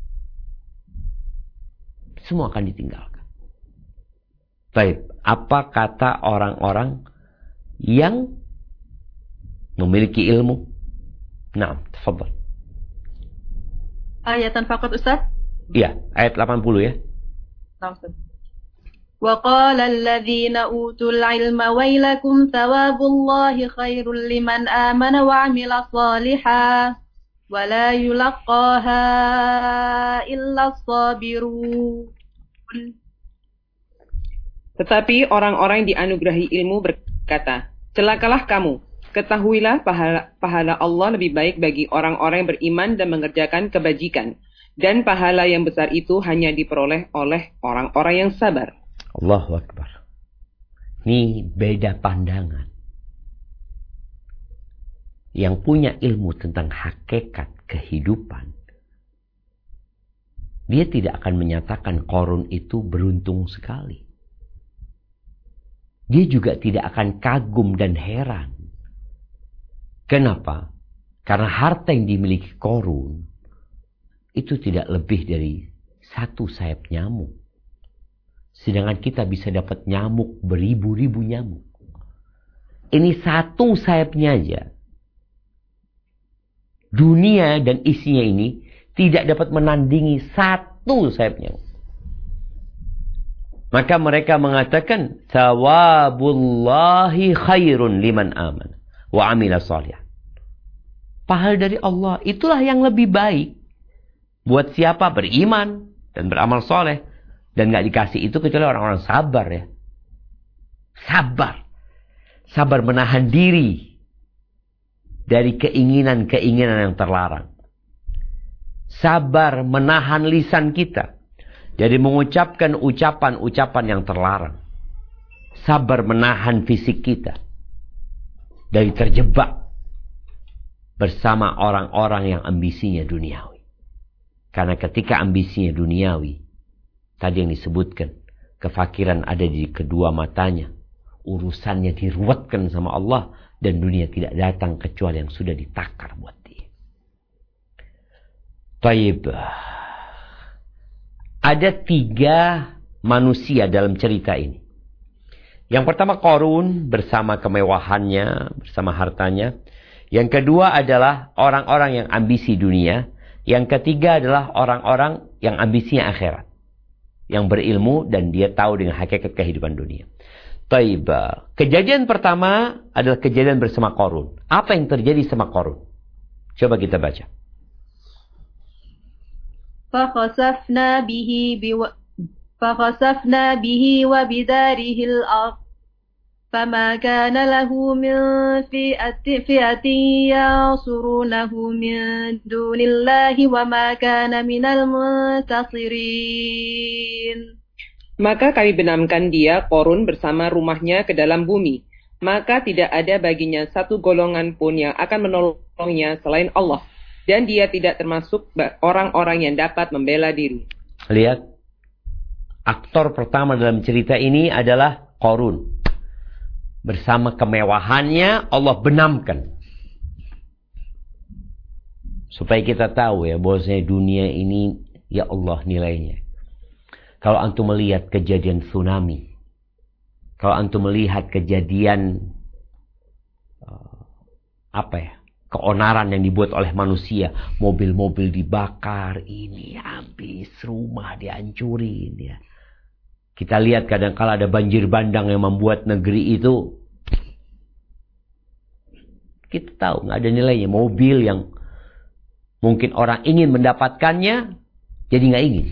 S3: Semua akan ditinggalkan. Baik, apa kata orang-orang yang memiliki ilmu? Nah, tafadhal.
S4: Ayatan fakat Ustaz?
S3: Iya, ayat delapan puluh ya.
S4: Langsung. وَقَالَ الَّذِينَ أُوتُوا الْعِلْمَ وَيْلَكُمْ ثَوَابُ اللَّهِ خَيْرٌ لِمَنْ آمَنَ وَعَمِلَ صَالِحًا وَلَا يُلَقَّاهَا إِلَّا الصَّابِرُونَ.
S5: Tetapi orang-orang yang dianugerahi ilmu berkata, celakalah kamu. Ketahuilah pahala, pahala Allah lebih baik bagi orang-orang yang beriman dan mengerjakan kebajikan. Dan pahala yang besar itu hanya diperoleh oleh orang-orang yang sabar.
S3: Allahu Akbar. Ini beda pandangan. Yang punya ilmu tentang hakikat kehidupan, dia tidak akan menyatakan Qarun itu beruntung sekali. Dia juga tidak akan kagum dan heran. Kenapa? Karena harta yang dimiliki Qarun itu tidak lebih dari satu sayap nyamuk. Sedangkan kita bisa dapat nyamuk beribu-ribu nyamuk. Ini satu sayapnya aja. Dunia dan isinya ini tidak dapat menandingi satu sayap nyamuk. Maka mereka mengatakan, Thawabullahi khairun liman aman wa amila salih. Pahala dari Allah itulah yang lebih baik buat siapa beriman dan beramal soleh. Dan gak dikasih itu kecuali orang-orang sabar ya. Sabar. Sabar menahan diri dari keinginan-keinginan yang terlarang. Sabar menahan lisan kita dari mengucapkan ucapan-ucapan yang terlarang. Sabar menahan fisik kita dari terjebak bersama orang-orang yang ambisinya duniawi. Karena ketika ambisinya duniawi, tadi yang disebutkan, kefakiran ada di kedua matanya, urusannya diruwetkan sama Allah, dan dunia tidak datang kecuali yang sudah ditakar buat dia. Taib. Ada tiga manusia dalam cerita ini. Yang pertama Qarun bersama kemewahannya, bersama hartanya. Yang kedua adalah orang-orang yang ambisi dunia. Yang ketiga adalah orang-orang yang ambisinya akhirat. Yang berilmu dan dia tahu dengan hakikat kehidupan dunia. Taib. Kejadian pertama adalah kejadian bersama Qarun. Apa yang terjadi sama Qarun? Coba kita baca.
S4: فَخَسَفْنَا بِهِ بِوَ... فَخَسَفْنَا بِهِ وَبِدَارِهِ الْأَرْضِ فَمَا كَانَ لَهُ مِنْ فِئَةٍ فِئَةٍ يَنْصُرُونَهُ مِنْ دُونِ اللَّهِ وَمَا كَانَ مِنَ الْمُنْتَصِرِينَ.
S5: Maka kami benamkan dia, Qarun, bersama rumahnya ke dalam bumi. Maka tidak ada baginya satu golongan pun yang akan menolongnya selain Allah. Dan dia tidak termasuk orang-orang yang dapat membela diri.
S3: Lihat, aktor pertama dalam cerita ini adalah Qarun. Bersama kemewahannya Allah benamkan. Supaya kita tahu ya, bahwasanya dunia ini, ya Allah nilainya. Kalau antum melihat kejadian tsunami, kalau antum melihat kejadian uh, apa ya, keonaran yang dibuat oleh manusia, mobil-mobil dibakar, ini habis, rumah dihancurin ya. Kita lihat kadang-kala ada banjir bandang yang membuat negeri itu, kita tahu nggak ada nilainya. Mobil yang mungkin orang ingin mendapatkannya, jadi nggak ingin.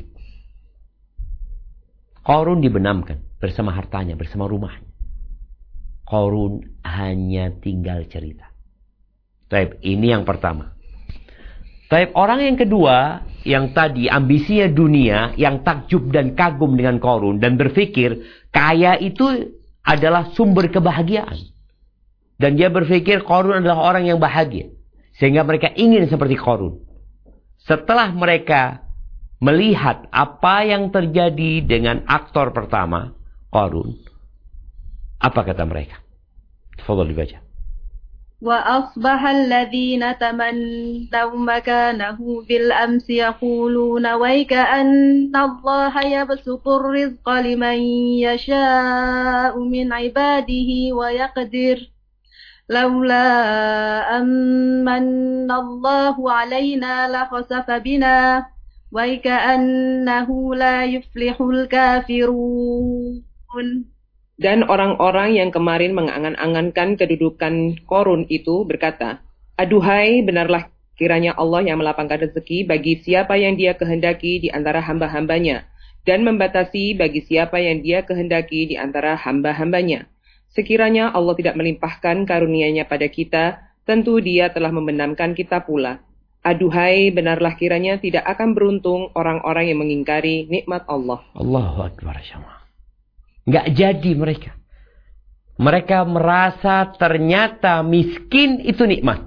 S3: Qarun dibenamkan bersama hartanya, bersama rumahnya. Qarun hanya tinggal cerita. Taib, ini yang pertama. Taib, orang yang kedua, yang tadi ambisinya dunia, yang takjub dan kagum dengan Qarun, dan berpikir kaya itu adalah sumber kebahagiaan. Dan dia berpikir Qarun adalah orang yang bahagia. Sehingga mereka ingin seperti Qarun. Setelah mereka melihat apa yang terjadi dengan aktor pertama, Qarun, apa kata mereka? Tafadhal dibaca.
S4: وَأَصْبَحَ الَّذِينَ تَمَنَّوْا مَكَانَهُ بِالْأَمْسِ يَقُولُونَ وَيْكَأَنَّ اللَّهَ يَبْسُطُ الرِّزْقَ لِمَنْ يَشَاءُ مِنْ عِبَادِهِ وَيَقْدِرُ لَوْلَا أَمَّنَّ اللَّهُ عَلَيْنَا لَخَسَفَ بِنَا وَيْكَأَنَّهُ لَا يُفْلِحُ الْكَافِرُونَ.
S5: Dan orang-orang yang kemarin mengangan-angankan kedudukan Qarun itu berkata, Aduhai, benarlah kiranya Allah yang melapangkan rezeki bagi siapa yang dia kehendaki di antara hamba-hambanya, dan membatasi bagi siapa yang dia kehendaki di antara hamba-hambanya. Sekiranya Allah tidak melimpahkan karunia-Nya pada kita, tentu dia telah membenamkan kita pula. Aduhai, benarlah kiranya tidak akan beruntung orang-orang yang mengingkari nikmat Allah.
S3: Allahu Akbar. Nggak jadi mereka. Mereka merasa ternyata miskin itu nikmat.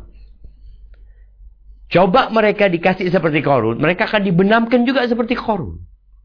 S3: Coba mereka dikasih seperti Qarun, mereka akan dibenamkan juga seperti Qarun.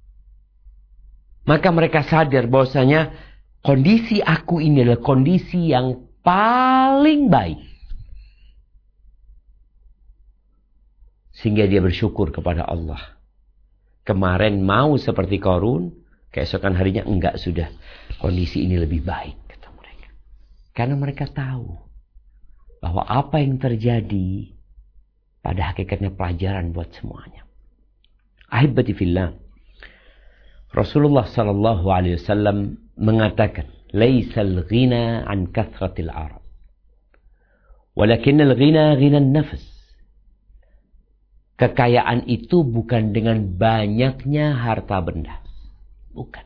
S3: Maka mereka sadar bahwasanya kondisi aku ini adalah kondisi yang paling baik. sehingga dia bersyukur kepada Allah. Kemarin mau seperti Qarun, keesokan harinya enggak, sudah kondisi ini lebih baik, kata mereka. Karena mereka tahu bahwa apa yang terjadi pada hakikatnya pelajaran buat semuanya. Ahibati fillah, Rasulullah sallallahu alaihi wasallam mengatakan, "Laisal ghina an kathratil arab, walakinnal ghina ghinan nafs." Kekayaan itu bukan dengan banyaknya harta benda. Bukan.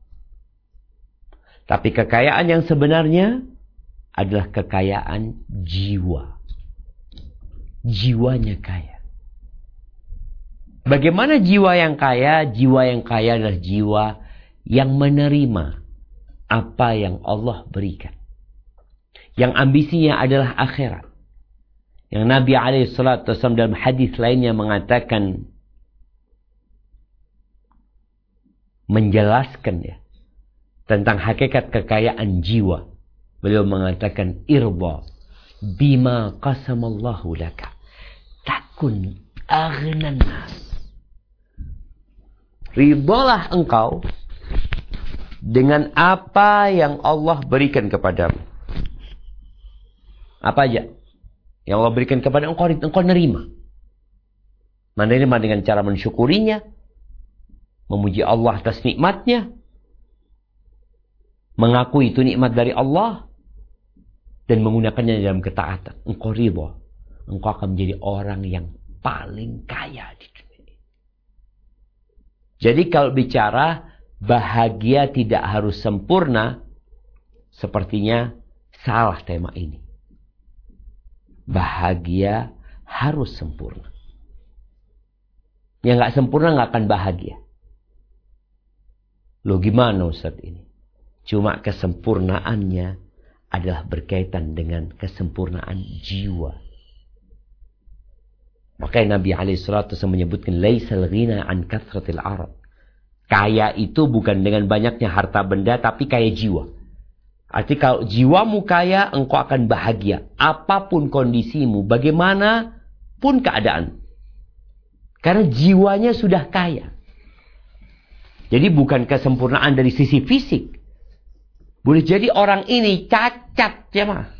S3: Tapi kekayaan yang sebenarnya adalah kekayaan jiwa. Jiwanya kaya. Bagaimana jiwa yang kaya? Jiwa yang kaya adalah jiwa yang menerima apa yang Allah berikan. Yang ambisinya adalah akhirat. Yang Nabi alaihi salatu wasallam dalam hadis lainnya mengatakan, menjelaskan ya tentang hakikat kekayaan jiwa. Beliau mengatakan, irba bima qasamallahu laka takun aghnan nas. Ridalah engkau dengan apa yang Allah berikan kepadamu. Apa aja yang Allah berikan kepada engkau, engkau nerima. Menerima dengan cara mensyukurinya, memuji Allah atas nikmatnya, mengaku itu nikmat dari Allah, dan menggunakannya dalam ketaatan. Engkau ridha, engkau akan menjadi orang yang paling kaya di dunia ini. Jadi kalau bicara bahagia tidak harus sempurna, sepertinya salah tema ini. Bahagia harus sempurna. Yang gak sempurna gak akan bahagia. Loh gimana Ustaz ini? Cuma kesempurnaannya adalah berkaitan dengan kesempurnaan jiwa. Makanya Nabi alaihi salatu wasallam menyebutkan, laisal ghina an kathratil arab. Kaya itu bukan dengan banyaknya harta benda, tapi kaya jiwa. Arti kalau jiwamu kaya, engkau akan bahagia. Apapun kondisimu, bagaimanapun keadaan. Karena jiwanya sudah kaya. Jadi bukan kesempurnaan dari sisi fisik. Boleh jadi orang ini cacat, ya mah.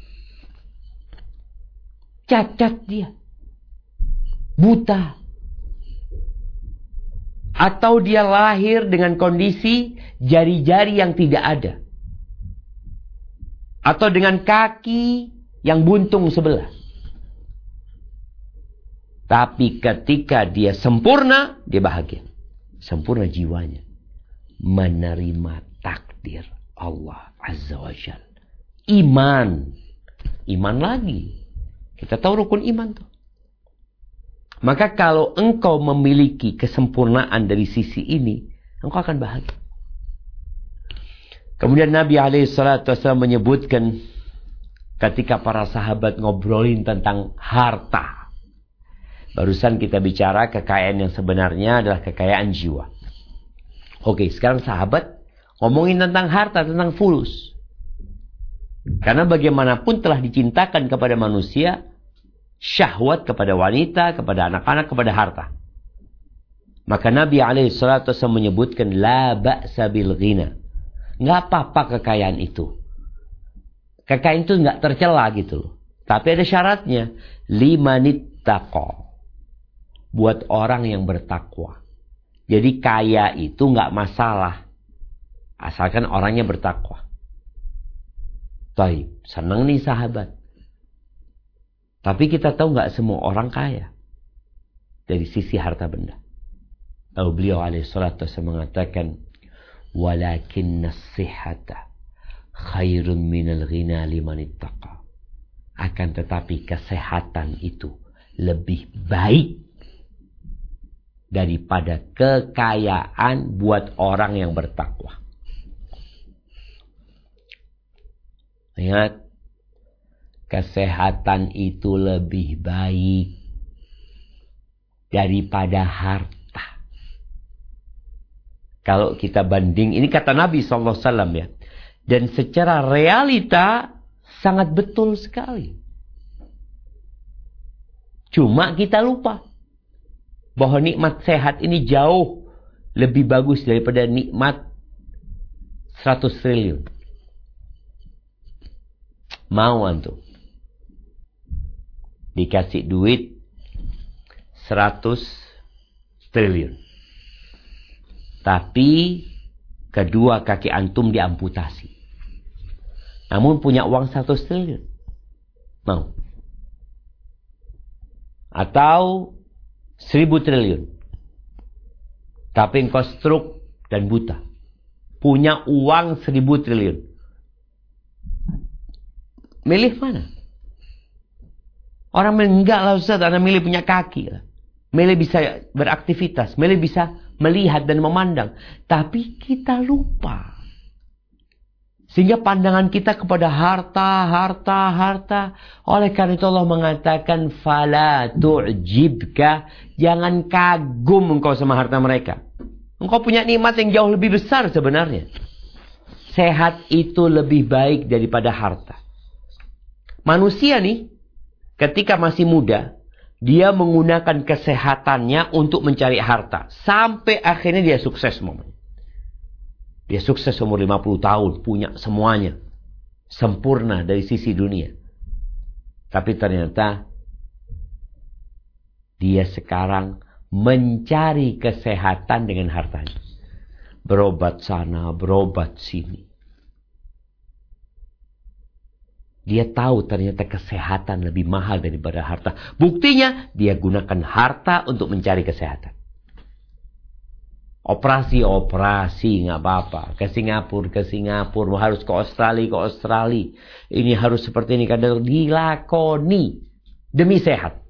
S3: Cacat dia. Buta. Atau dia lahir dengan kondisi jari-jari yang tidak ada. Atau dengan kaki yang buntung sebelah. Tapi ketika dia sempurna, dia bahagia. Sempurna jiwanya. Menerima takdir Allah Azza wa Jal. Iman. Iman lagi. Kita tahu rukun iman tuh. Maka kalau engkau memiliki kesempurnaan dari sisi ini, engkau akan bahagia. Kemudian Nabi alaihi salatu wasallam menyebutkan ketika para sahabat ngobrolin tentang harta. Barusan kita bicara kekayaan yang sebenarnya adalah kekayaan jiwa. Oke, sekarang sahabat ngomongin tentang harta, tentang fulus. Karena bagaimanapun telah dicintakan kepada manusia syahwat kepada wanita, kepada anak-anak, kepada harta. Maka Nabi alaihi salatu wasallam menyebutkan la ba'sa bil ghina. Enggak apa-apa kekayaan itu. Kekayaan itu enggak tercela gitu loh. Tapi ada syaratnya, limanittaqa. Buat orang yang bertakwa. Jadi kaya itu enggak masalah. Asalkan orangnya bertakwa. Baik, senang nih sahabat. Tapi kita tahu nggak semua orang kaya dari sisi harta benda. Lalu beliau alaihi salatu wasallam mengatakan, walakin as-sihhata khairun minal ghina liman ittaqa. Akan tetapi kesehatan itu lebih baik daripada kekayaan buat orang yang bertakwa. Ingat, kesehatan itu lebih baik daripada harta. Kalau kita banding, ini kata Nabi sallallahu alaihi wasallam ya. Dan secara realita sangat betul sekali. Cuma kita lupa. bahwa nikmat sehat ini jauh lebih bagus daripada nikmat seratus triliun. Mau antum dikasih duit seratus triliun, tapi kedua kaki antum diamputasi, namun punya uang seratus triliun, mau? Atau seribu triliun, tapi engkau stroke dan buta, punya uang seribu triliun, milih mana? Orang enggak lah Ustaz, Anda milih punya kaki lah. Milih bisa beraktivitas, milih bisa melihat dan memandang. Tapi kita lupa. Sehingga pandangan kita kepada harta, harta, harta. Oleh karena itu Allah mengatakan, fala tu'jibka, jangan kagum engkau sama harta mereka. Engkau punya nikmat yang jauh lebih besar sebenarnya. Sehat itu lebih baik daripada harta. Manusia nih, ketika masih muda, dia menggunakan kesehatannya untuk mencari harta. Sampai akhirnya dia sukses. Momen. Dia sukses umur lima puluh tahun. Punya semuanya. Sempurna dari sisi dunia. Tapi ternyata dia sekarang mencari kesehatan dengan hartanya. Berobat sana, berobat sini. Dia tahu ternyata kesehatan lebih mahal daripada harta. Buktinya dia gunakan harta untuk mencari kesehatan. Operasi-operasi nggak apa-apa. Ke Singapura, ke Singapura. Harus ke Australia, ke Australia. Ini harus seperti ini. Kadang dilakoni demi sehat.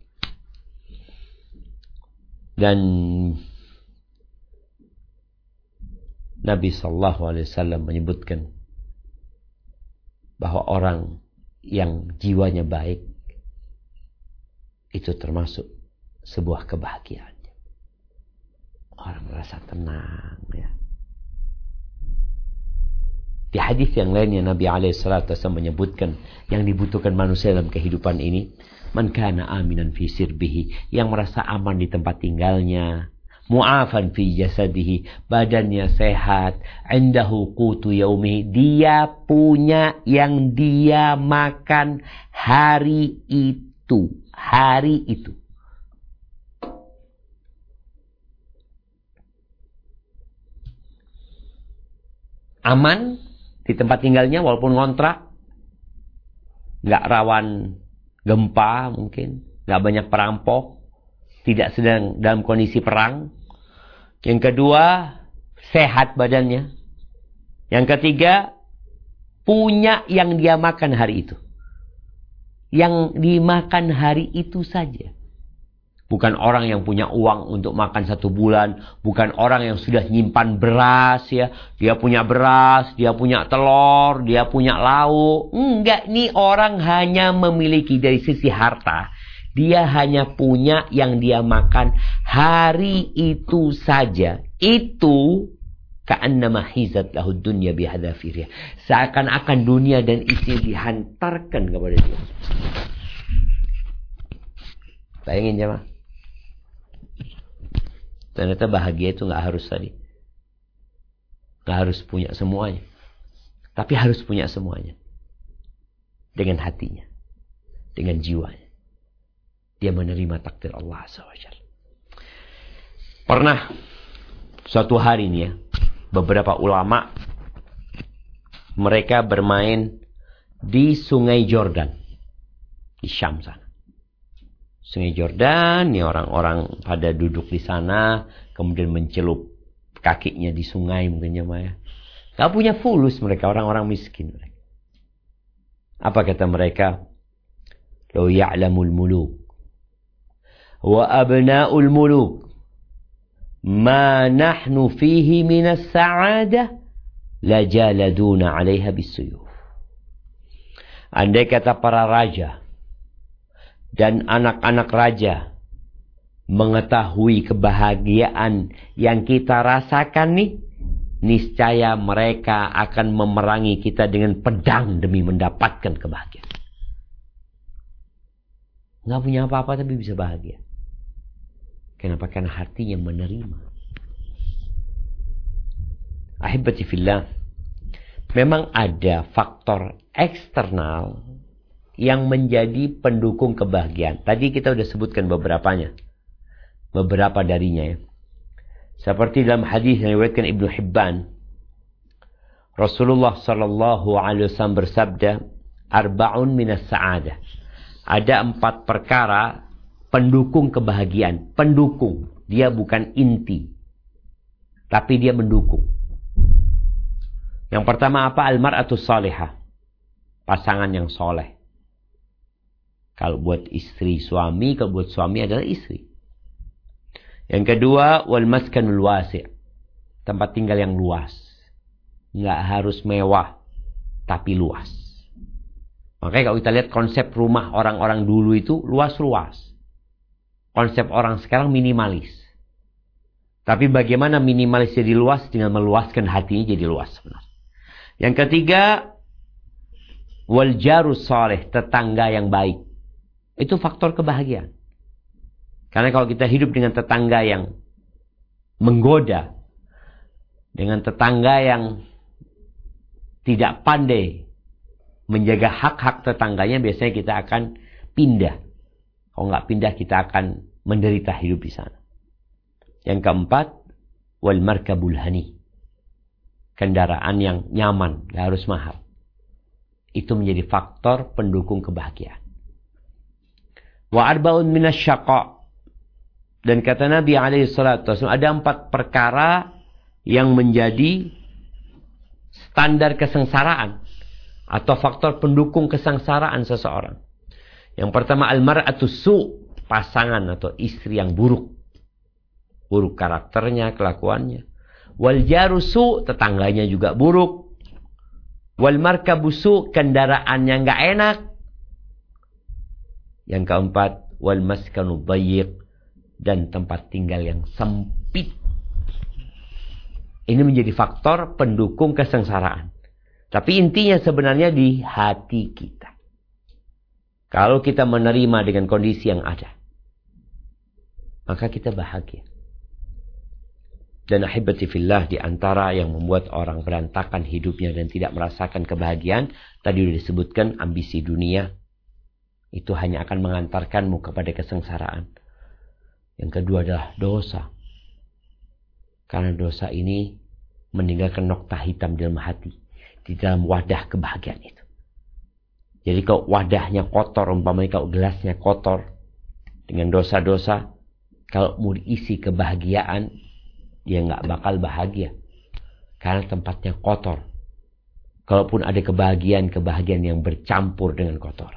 S3: Dan Nabi Sallallahu Alaihi Wasallam menyebutkan bahwa orang yang jiwanya baik itu termasuk sebuah kebahagiaan. Orang merasa tenang ya. Di hadis yang lainnya Nabi alaihi salatu wasallam menyebutkan yang dibutuhkan manusia dalam kehidupan ini, man kana aminan fi sirbihi, yang merasa aman di tempat tinggalnya, mu'afan fi jasadihi, badannya sehat, indahu qutu yaumi, dia punya yang dia makan hari itu, hari itu. Aman di tempat tinggalnya walaupun ngontrak, nggak rawan gempa mungkin, nggak banyak perampok, tidak sedang dalam kondisi perang. Yang kedua, sehat badannya. Yang ketiga, punya yang dia makan hari itu. Yang dimakan hari itu saja. Bukan orang yang punya uang untuk makan satu bulan. Bukan orang yang sudah nyimpan beras ya. Dia punya beras, dia punya telur, dia punya lauk. Enggak, ini orang hanya memiliki dari sisi harta. Dia hanya punya yang dia makan hari itu saja. Itu ka'annama hizat lahud dunya bihadzafirha. Seakan-akan dunia dan isinya dihantarkan kepada dia. Bayangin jemaah. Ternyata bahagia itu gak harus tadi. Gak harus punya semuanya. Tapi harus punya semuanya. Dengan hatinya. Dengan jiwanya. Dia menerima takdir Allah subhanahu wa taala. Pernah suatu hari nih ya, beberapa ulama mereka bermain di Sungai Jordan di Syam sana. Sungai Jordan, nih orang-orang pada duduk di sana, kemudian mencelup kakinya di sungai mungkin ya Maya. Gak punya fulus mereka, orang-orang miskin mereka. Apa kata mereka? Law ya'lamul muluk wa abna'ul muluk ma nahnu fihi minas sa'adah lajaladuna 'alaiha bisuyuf. Andai kata para raja dan anak-anak raja mengetahui kebahagiaan yang kita rasakan nih, niscaya mereka akan memerangi kita dengan pedang demi mendapatkan kebahagiaan. Nggak punya apa-apa tapi bisa bahagia. Kenapa? Karena hatinya menerima. Ahibati fillah, memang ada faktor eksternal yang menjadi pendukung kebahagiaan. Tadi kita sudah sebutkan beberapanya. Beberapa darinya ya. Seperti dalam hadis yang diriwayatkan Ibnu Hibban, Rasulullah sallallahu alaihi wasallam bersabda, "Arba'un minas sa'adah." Ada empat perkara pendukung kebahagiaan. Pendukung. Dia bukan inti. Tapi dia mendukung. Yang pertama apa? Al-mar'atu salihah. Pasangan yang soleh. Kalau buat istri suami, kalau buat suami adalah istri. Yang kedua, wal maskanul wasi'. Tempat tinggal yang luas. Nggak harus mewah, tapi luas. Makanya kalau kita lihat konsep rumah orang-orang dulu itu luas-luas. Konsep orang sekarang minimalis. Tapi bagaimana minimalis jadi luas dengan meluaskan hatinya jadi luas sebenarnya. Yang ketiga, wal jarus saleh, tetangga yang baik. Itu faktor kebahagiaan. Karena kalau kita hidup dengan tetangga yang menggoda, dengan tetangga yang tidak pandai menjaga hak-hak tetangganya, biasanya kita akan pindah. Kalau nggak pindah, kita akan menderita hidup di sana. Yang keempat, wal markabul hani. Kendaraan yang nyaman, nggak harus mahal. Itu menjadi faktor pendukung kebahagiaan. Wa arba'un minas syaqa. Dan kata Nabi alaihi salatu wasallam, ada empat perkara yang menjadi standar kesengsaraan atau faktor pendukung kesengsaraan seseorang. Yang pertama, al-mar'atu su', pasangan atau istri yang buruk. Buruk karakternya, kelakuannya. Wal jaru su', tetangganya juga buruk. Wal markabu su', kendaraannya enggak enak. Yang keempat, wal maskanu dayyiq, dan tempat tinggal yang sempit. Ini menjadi faktor pendukung kesengsaraan. Tapi intinya sebenarnya di hati kita. Kalau kita menerima dengan kondisi yang ada, maka kita bahagia. Dan ahibati fillah, di antara yang membuat orang berantakan hidupnya dan tidak merasakan kebahagiaan, tadi sudah disebutkan ambisi dunia. Itu hanya akan mengantarkanmu kepada kesengsaraan. Yang kedua adalah dosa. Karena dosa ini meninggalkan nokta hitam di dalam hati, di dalam wadah kebahagiaan itu. Jadi kalau wadahnya kotor, umpamanya kalau gelasnya kotor dengan dosa-dosa, kalau mau diisi kebahagiaan, dia nggak bakal bahagia. Karena tempatnya kotor. Kalaupun ada kebahagiaan, kebahagiaan yang bercampur dengan kotoran.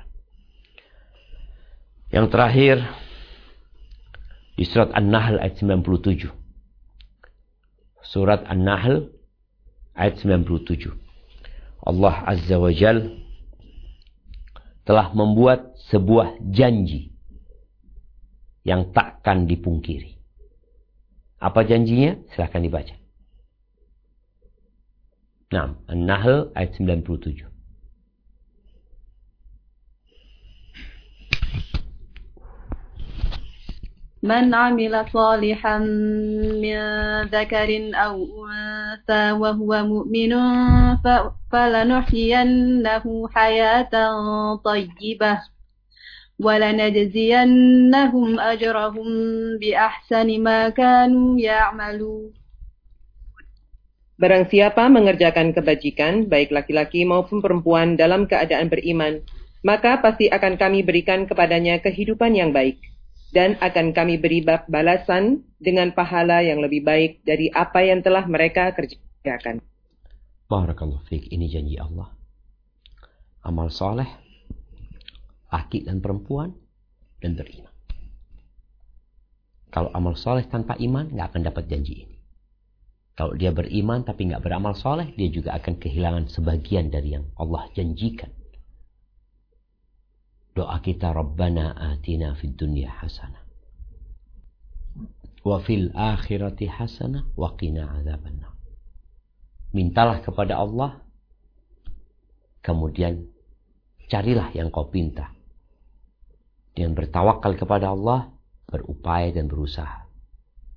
S3: Yang terakhir, di surat An-Nahl ayat sembilan puluh tujuh. Surat An-Nahl ayat sembilan puluh tujuh. Allah Azza wa Jal telah membuat sebuah janji yang takkan dipungkiri. Apa janjinya? Silahkan dibaca. Nah, An-Nahl ayat sembilan puluh tujuh.
S4: من عمل صالحا من ذكر أو أنثى وهو مؤمن فلنحيينه حياة طيبة ولنجزينهم أجرهم بأحسن ما كانوا يعملون.
S5: Barang siapa mengerjakan kebajikan, baik laki-laki maupun perempuan dalam keadaan beriman, maka pasti akan kami berikan kepadanya kehidupan yang baik. Dan akan kami beri balasan dengan pahala yang lebih baik dari apa yang telah mereka kerjakan.
S3: Barakallahu fiik. Ini janji Allah. Amal soleh, laki dan perempuan, dan beriman. Kalau amal soleh tanpa iman, nggak akan dapat janji ini. Kalau dia beriman tapi nggak beramal soleh, dia juga akan kehilangan sebagian dari yang Allah janjikan. Doa kita, Rabbana atina fid dunya hasanah wa fil akhirati hasanah wa qina adzabannar. Mintalah kepada Allah, kemudian carilah yang kau pinta. Dengan bertawakal kepada Allah, berupaya dan berusaha.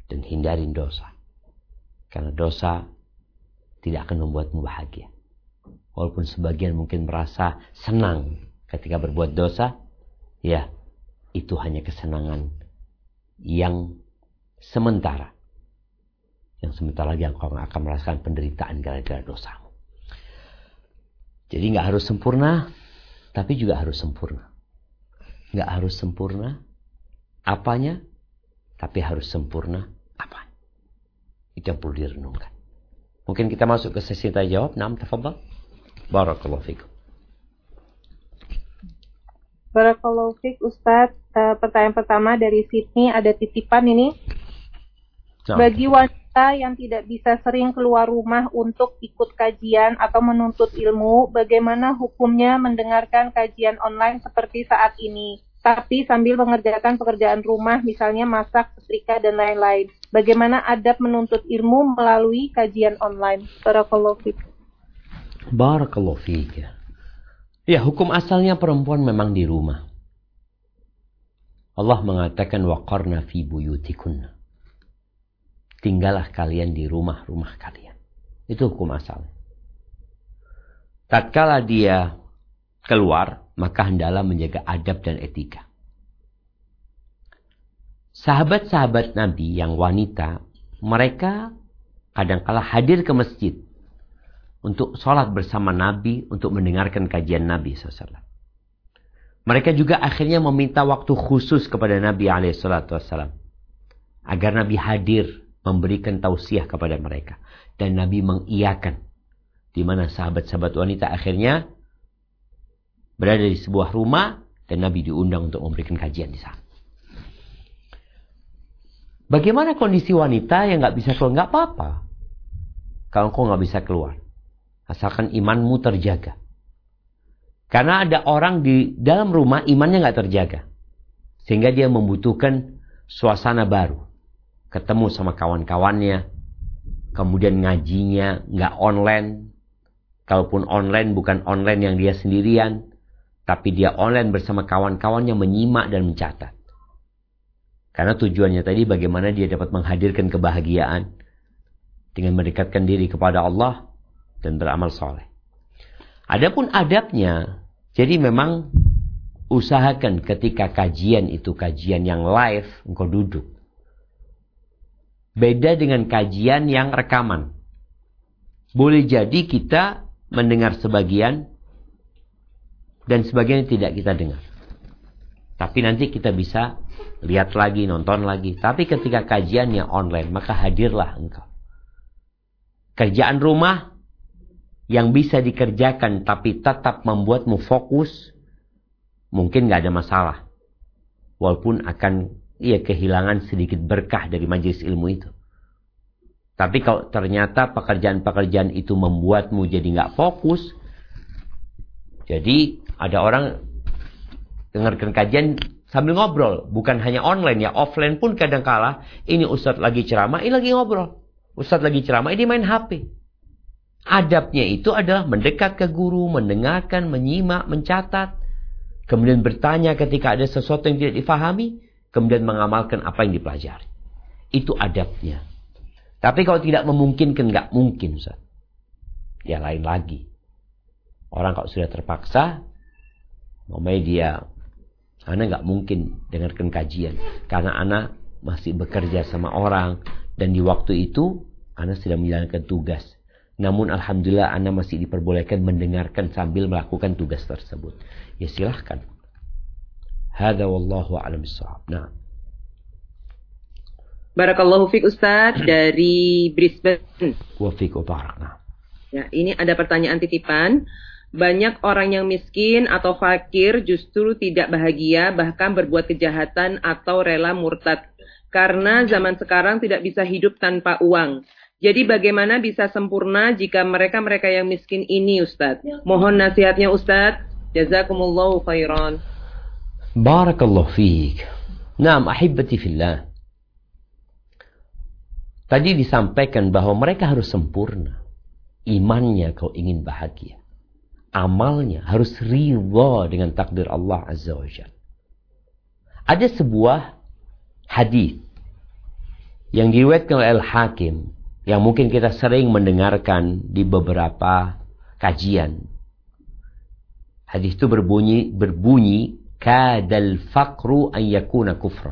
S3: Dan hindarin dosa. Karena dosa tidak akan membuatmu bahagia. Walaupun sebagian mungkin merasa senang ketika berbuat dosa, ya, itu hanya kesenangan yang sementara. Yang sebentar lagi engkau akan merasakan penderitaan gara-gara dosamu. Jadi nggak harus sempurna, tapi juga harus sempurna. Nggak harus sempurna apanya, tapi harus sempurna apanya. Itu yang perlu direnungkan. Mungkin kita masuk ke sesi tanya jawab. Naam, tafadhal. Barakallahu fikum.
S6: Barakallahu fik, Ustadz. Uh, pertanyaan pertama dari Sydney, ada titipan ini. Nah. Bagi wanita yang tidak bisa sering keluar rumah untuk ikut kajian atau menuntut ilmu, bagaimana hukumnya mendengarkan kajian online seperti saat ini, tapi sambil mengerjakan pekerjaan rumah, misalnya masak, setrika, dan lain-lain. Bagaimana adab menuntut ilmu melalui kajian online? Barakallahu fik.
S3: Barakallahu fik. Ya, hukum asalnya perempuan memang di rumah. Allah mengatakan waqarna fi buyutikunna. Tinggallah kalian di rumah-rumah kalian. Itu hukum asalnya. Tatkala dia keluar, maka hendaklah menjaga adab dan etika. Sahabat-sahabat Nabi yang wanita, mereka kadang-kala hadir ke masjid untuk sholat bersama Nabi, untuk mendengarkan kajian Nabi shallallahu alaihi wasallam. Mereka juga akhirnya meminta waktu khusus kepada Nabi shallallahu alaihi wasallam agar Nabi hadir memberikan tausiah kepada mereka, dan Nabi mengiyakan, di mana sahabat-sahabat wanita akhirnya berada di sebuah rumah dan Nabi diundang untuk memberikan kajian di sana. Bagaimana kondisi wanita yang nggak bisa keluar? Nggak apa-apa kalau kau nggak bisa keluar, asalkan imanmu terjaga. Karena ada orang di dalam rumah imannya nggak terjaga, sehingga dia membutuhkan suasana baru. Ketemu sama kawan-kawannya, kemudian ngajinya nggak online. Kalaupun online, bukan online yang dia sendirian, tapi dia online bersama kawan-kawannya menyimak dan mencatat. Karena tujuannya tadi bagaimana dia dapat menghadirkan kebahagiaan dengan mendekatkan diri kepada Allah dan beramal soleh. Adapun adabnya, jadi memang usahakan ketika kajian itu kajian yang live, engkau duduk. Beda dengan kajian yang rekaman. Boleh jadi kita mendengar sebagian dan sebagian tidak kita dengar. Tapi nanti kita bisa lihat lagi, nonton lagi. Tapi ketika kajiannya online, maka hadirlah engkau. Kerjaan rumah yang bisa dikerjakan tapi tetap membuatmu fokus, mungkin gak ada masalah. Walaupun akan ia kehilangan sedikit berkah dari majelis ilmu itu. Tapi kalau ternyata pekerjaan-pekerjaan itu membuatmu jadi nggak fokus, jadi ada orang dengarkan kajian sambil ngobrol, bukan hanya online ya, offline pun kadang-kala ini ustadz lagi ceramah, ini lagi ngobrol, ustadz lagi ceramah, ini main H P. Adabnya itu adalah mendekat ke guru, mendengarkan, menyimak, mencatat, kemudian bertanya ketika ada sesuatu yang tidak difahami, kemudian mengamalkan apa yang dipelajari. Itu adabnya. Tapi kalau tidak memungkinkan, nggak mungkin, Ustaz. Ya lain lagi. Orang kalau sudah terpaksa, namanya dia, Ana nggak mungkin dengarkan kajian. Karena Ana masih bekerja sama orang. Dan di waktu itu, Ana sedang menjalankan tugas. Namun Alhamdulillah Ana masih diperbolehkan mendengarkan sambil melakukan tugas tersebut. Ya silahkan. Hada wallahu a'lam bissawab. Nah.
S5: Barakallahu fiik Ustaz dari Brisbane.
S3: Wa fiik wa barakna.
S5: Ya, ini ada pertanyaan titipan. Banyak orang yang miskin atau fakir justru tidak bahagia, bahkan berbuat kejahatan atau rela murtad. Karena zaman sekarang tidak bisa hidup tanpa uang. Jadi bagaimana bisa sempurna jika mereka-mereka yang miskin ini, Ustaz? Mohon nasihatnya, Ustaz. Jazakumullahu khairan.
S3: Barakallahu fiik. Naam, ahibati fillah. Tadi disampaikan bahwa mereka harus sempurna. Imannya kalau ingin bahagia. Amalnya harus ridha dengan takdir Allah Azza wa Jalla. Ada sebuah hadis yang diriwayatkan oleh Al-Hakim, yang mungkin kita sering mendengarkan di beberapa kajian. Hadis itu berbunyi berbunyi kadal faqru an yakuna kufran.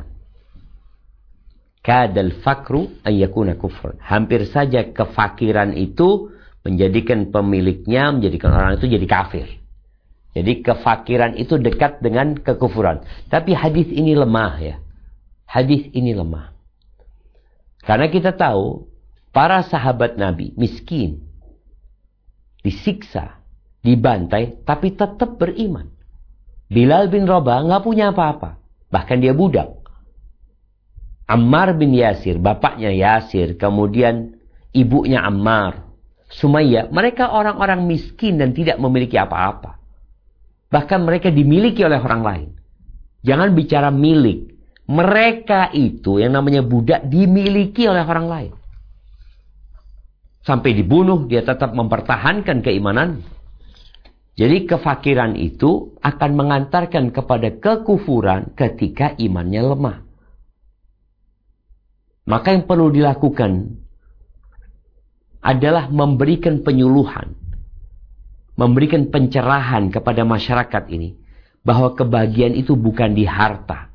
S3: Kadal faqru an yakuna kufran. Hampir saja kefakiran itu menjadikan pemiliknya, menjadikan orang itu jadi kafir. Jadi kefakiran itu dekat dengan kekufuran. Tapi hadis ini lemah ya. Hadis ini lemah. Karena kita tahu para sahabat Nabi miskin, disiksa, dibantai, tapi tetap beriman. Bilal bin Rabah nggak punya apa-apa, bahkan dia budak. Ammar bin Yasir, bapaknya Yasir, kemudian ibunya Ammar, Sumayyah, mereka orang-orang miskin dan tidak memiliki apa-apa. Bahkan mereka dimiliki oleh orang lain. Jangan bicara milik. Mereka itu yang namanya budak dimiliki oleh orang lain. Sampai dibunuh, dia tetap mempertahankan keimanan. Jadi kefakiran itu akan mengantarkan kepada kekufuran ketika imannya lemah. Maka yang perlu dilakukan adalah memberikan penyuluhan, memberikan pencerahan kepada masyarakat ini, bahwa kebahagiaan itu bukan di harta.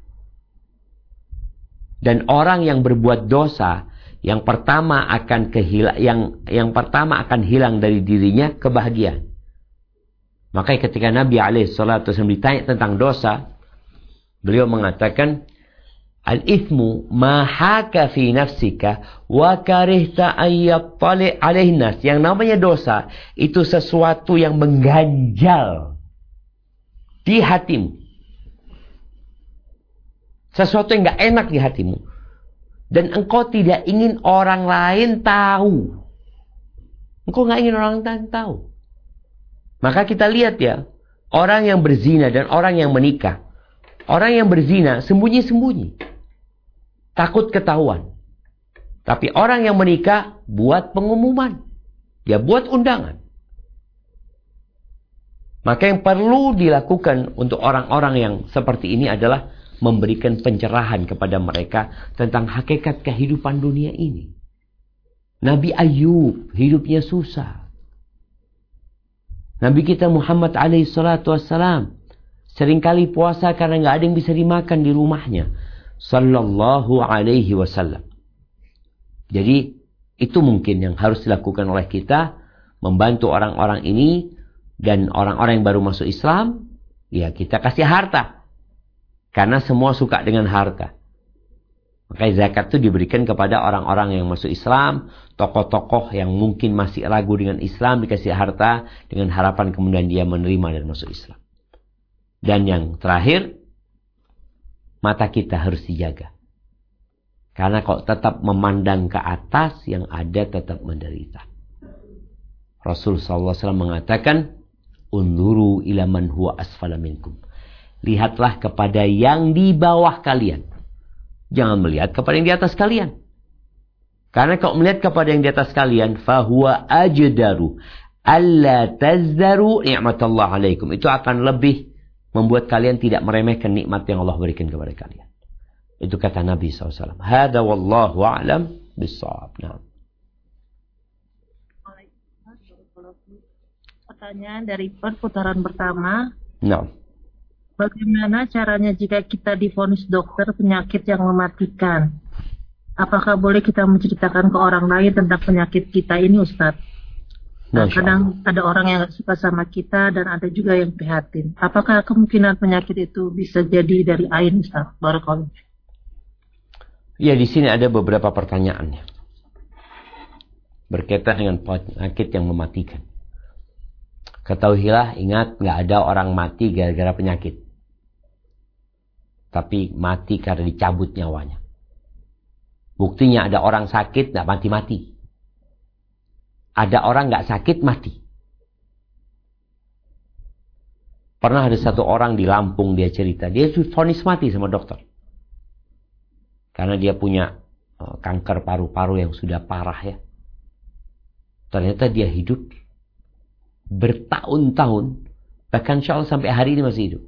S3: Dan orang yang berbuat dosa, yang pertama akan kehilang, yang yang pertama akan hilang dari dirinya kebahagiaan. Makanya ketika Nabi alaihi salatu wasallam ditanya tentang dosa, beliau mengatakan, al-ithmu ma haka fi nafsika wa karihta an yattali alaihi nas. Yang namanya dosa itu sesuatu yang mengganjal di hatimu. Sesuatu yang enggak enak di hatimu. Dan engkau tidak ingin orang lain tahu. Engkau enggak ingin orang lain tahu. Maka kita lihat ya, orang yang berzina dan orang yang menikah. Orang yang berzina sembunyi-sembunyi. Takut ketahuan. Tapi orang yang menikah buat pengumuman. Dia buat undangan. Maka yang perlu dilakukan untuk orang-orang yang seperti ini adalah memberikan pencerahan kepada mereka tentang hakikat kehidupan dunia ini. Nabi Ayub hidupnya susah. Nabi kita Muhammad alaihi salatu wassalam seringkali puasa karena nggak ada yang bisa dimakan di rumahnya. Sallallahu alaihi wasallam. Jadi itu mungkin yang harus dilakukan oleh kita, membantu orang-orang ini dan orang-orang yang baru masuk Islam. Ya kita kasih harta. Karena semua suka dengan harta. Makanya zakat itu diberikan kepada orang-orang yang masuk Islam. Tokoh-tokoh yang mungkin masih ragu dengan Islam dikasih harta. Dengan harapan kemudian dia menerima dan masuk Islam. Dan yang terakhir, mata kita harus dijaga. Karena kalau tetap memandang ke atas, yang ada tetap menderita. Rasul sallallahu alaihi wasallam mengatakan, Unduru ila man huwa asfala minkum. Lihatlah kepada yang di bawah kalian. Jangan melihat kepada yang di atas kalian. Karena kalau melihat kepada yang di atas kalian, fahuwa ajdaru alla tazdaru ni'matallah alaikum. Itu akan lebih membuat kalian tidak meremehkan nikmat yang Allah berikan kepada kalian. Itu kata Nabi sallallahu alaihi wasallam. Hada wallahu a'lam bissawab. Nah.
S7: Pertanyaan dari perputaran pertama.
S3: Nah.
S7: Bagaimana caranya jika kita divonis dokter penyakit yang mematikan? Apakah boleh kita menceritakan ke orang lain tentang penyakit kita ini, Ustaz? Nah, kadang ada orang yang gak suka sama kita dan ada juga yang prihatin. Apakah kemungkinan penyakit itu bisa jadi dari ain, Ustaz? Barakallahu.
S3: Ya, di sini ada beberapa pertanyaan berkaitan dengan penyakit yang mematikan. Ketahuilah, ingat, nggak ada orang mati gara-gara penyakit. Tapi mati karena dicabut nyawanya. Buktinya ada orang sakit nggak mati-mati. Ada orang nggak sakit mati. Pernah ada satu orang di Lampung, dia cerita, dia divonis mati sama dokter. Karena dia punya uh, kanker paru-paru yang sudah parah ya. Ternyata dia hidup bertahun-tahun, bahkan insya Allah sampai hari ini masih hidup.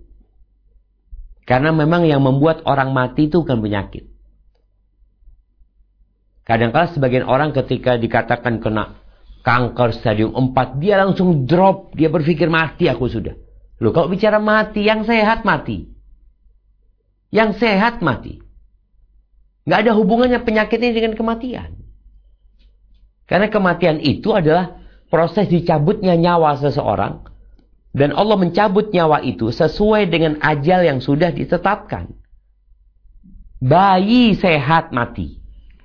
S3: Karena memang yang membuat orang mati itu bukan penyakit. Kadang-kadang sebagian orang ketika dikatakan kena kanker stadium empat, dia langsung drop. Dia berpikir mati aku sudah. Loh, kalau bicara mati, yang sehat mati. Yang sehat mati. Nggak ada hubungannya penyakit ini dengan kematian. Karena kematian itu adalah proses dicabutnya nyawa seseorang. Dan Allah mencabut nyawa itu sesuai dengan ajal yang sudah ditetapkan. Bayi sehat mati.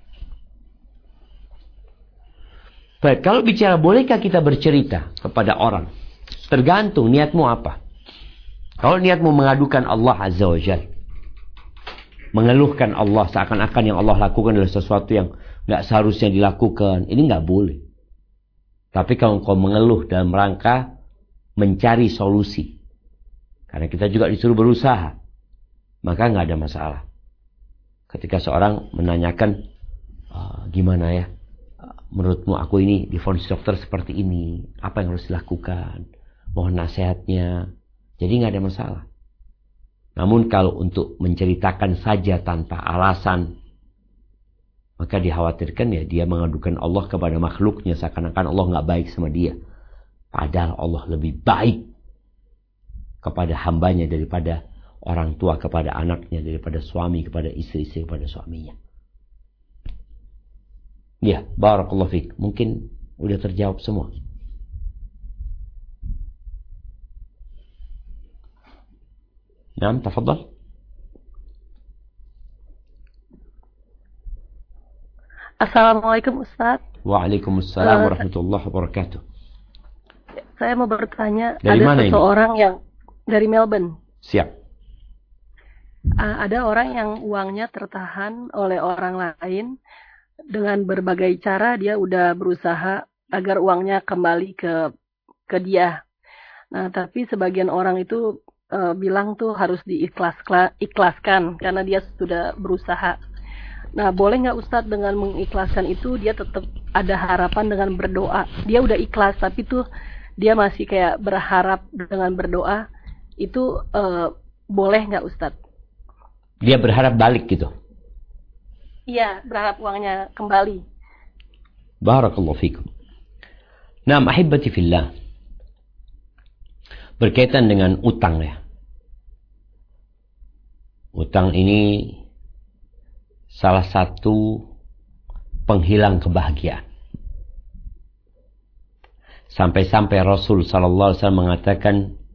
S3: Baik, kalau bicara bolehkah kita bercerita kepada orang? Tergantung niatmu apa. Kalau niatmu mengadukan Allah Azza wa Jalla, mengeluhkan Allah seakan-akan yang Allah lakukan adalah sesuatu yang nggak seharusnya dilakukan, ini nggak boleh. Tapi kalau kau mengeluh dalam rangka mencari solusi, karena kita juga disuruh berusaha, maka nggak ada masalah. Ketika seorang menanyakan, oh, gimana ya, menurutmu aku ini divonis dokter seperti ini, apa yang harus dilakukan, mohon nasihatnya, jadi nggak ada masalah. Namun kalau untuk menceritakan saja tanpa alasan, maka dikhawatirkan ya dia mengadukan Allah kepada makhluknya seakan-akan Allah nggak baik sama dia. Padahal Allah lebih baik kepada hambanya daripada orang tua kepada anaknya, daripada suami kepada istri-istri kepada suaminya. Ya, barakallahu fiik. Mungkin udah terjawab semua. Naam, tafadhal.
S8: Assalamualaikum Ustaz.
S3: Waalaikumsalam uh, warahmatullahi wabarakatuh.
S8: Saya mau bertanya,
S3: dari
S8: ada seseorang
S3: ini?
S8: yang dari Melbourne.
S3: Siap.
S8: Uh, ada orang yang uangnya tertahan oleh orang lain. Dengan berbagai cara dia udah berusaha agar uangnya kembali ke ke dia. Nah, tapi sebagian orang itu uh, bilang tuh harus diikhlaskan karena dia sudah berusaha. Nah, boleh nggak Ustadz dengan mengikhlaskan itu dia tetap ada harapan dengan berdoa. Dia udah ikhlas tapi tuh dia masih kayak berharap dengan berdoa. Itu uh, boleh nggak Ustadz?
S3: Dia berharap balik gitu?
S8: Iya, berharap uangnya kembali.
S3: Barakallahu fikum. Nah, ahibati fillah. Berkaitan dengan utang ya. Utang ini salah satu penghilang kebahagiaan. Sampai-sampai Rasul sallallahu alaihi wasallam mengatakan,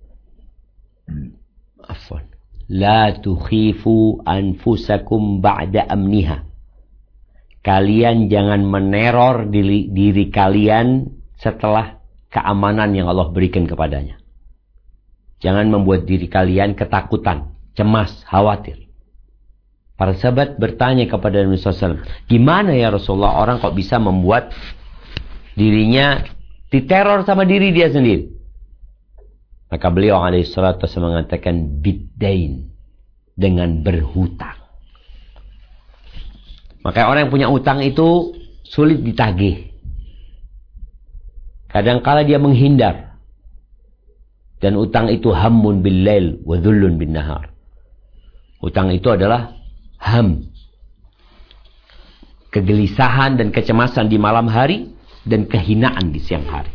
S3: afwan, la tukhifu anfusakum ba'da amniha. Kalian jangan meneror diri, diri kalian setelah keamanan yang Allah berikan kepadanya. Jangan membuat diri kalian ketakutan, cemas, khawatir. Para sahabat bertanya kepada Nabi sallallahu alaihi wasallam, gimana ya Rasulullah orang kok bisa membuat dirinya diteror sama diri dia sendiri? Maka beliau alaihi salatu wasallam mengatakan biddain, dengan berhutang. Maka orang yang punya utang itu sulit ditagih. Kadang-kala dia menghindar. Dan utang itu hammun bil lail wa dhullun bin nahar. Utang itu adalah ham, kegelisahan dan kecemasan di malam hari dan kehinaan di siang hari.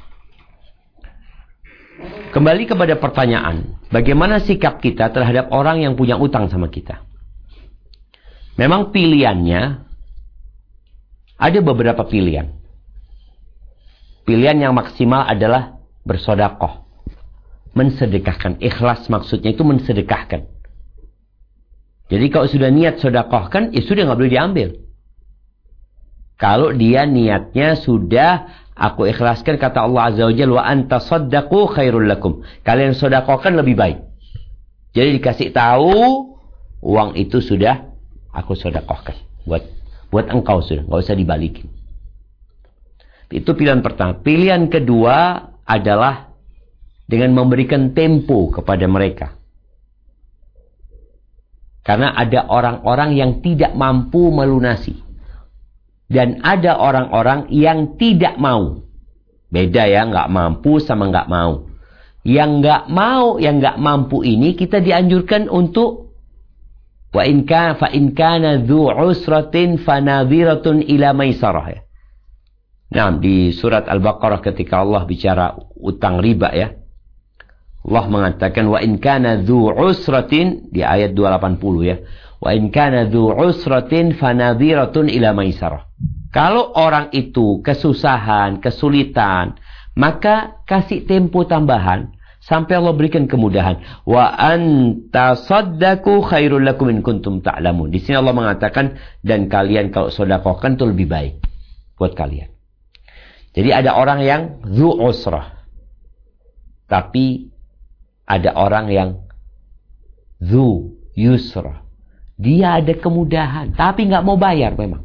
S3: Kembali kepada pertanyaan, bagaimana sikap kita terhadap orang yang punya utang sama kita? Memang pilihannya ada beberapa pilihan. Pilihan yang maksimal adalah bersedekah, mensedekahkan. Ikhlas maksudnya itu mensedekahkan. Jadi kalau sudah niat sedekahkan, ya sudah nggak boleh diambil. Kalau dia niatnya sudah aku ikhlaskan, kata Allah Azza wa Jalla, wa anta saddaqu khairul lakum. Kalian sedekahkan lebih baik. Jadi dikasih tahu uang itu sudah aku sedekahkan buat buat engkau, sudah nggak usah dibalikin. Itu pilihan pertama. Pilihan kedua adalah dengan memberikan tempo kepada mereka. Karena ada orang-orang yang tidak mampu melunasi. Dan ada orang-orang yang tidak mau. Beda ya, nggak mampu sama nggak mau. Yang nggak mau, yang nggak mampu ini kita dianjurkan untuk Wa in kana fa in kana dzu usratin fanadhiratun ila maisarah ya. Nah, di surat Al-Baqarah ketika Allah bicara utang riba ya. Allah mengatakan wa in kana dzu usratin di ayat dua ratus delapan puluh ya. Wa in kana dzu usratin fanadhiratun ila maisarah. Kalau orang itu kesusahan, kesulitan, maka kasih tempo tambahan sampai Allah berikan kemudahan. Wa anta saddaku khairul lakum in kuntum ta'lamun. Di sini Allah mengatakan dan kalian kalau sedekahkan itu lebih baik buat kalian. Jadi ada orang yang dzu usrah. Tapi ada orang yang dzu yusra. Dia ada kemudahan, tapi nggak mau bayar memang.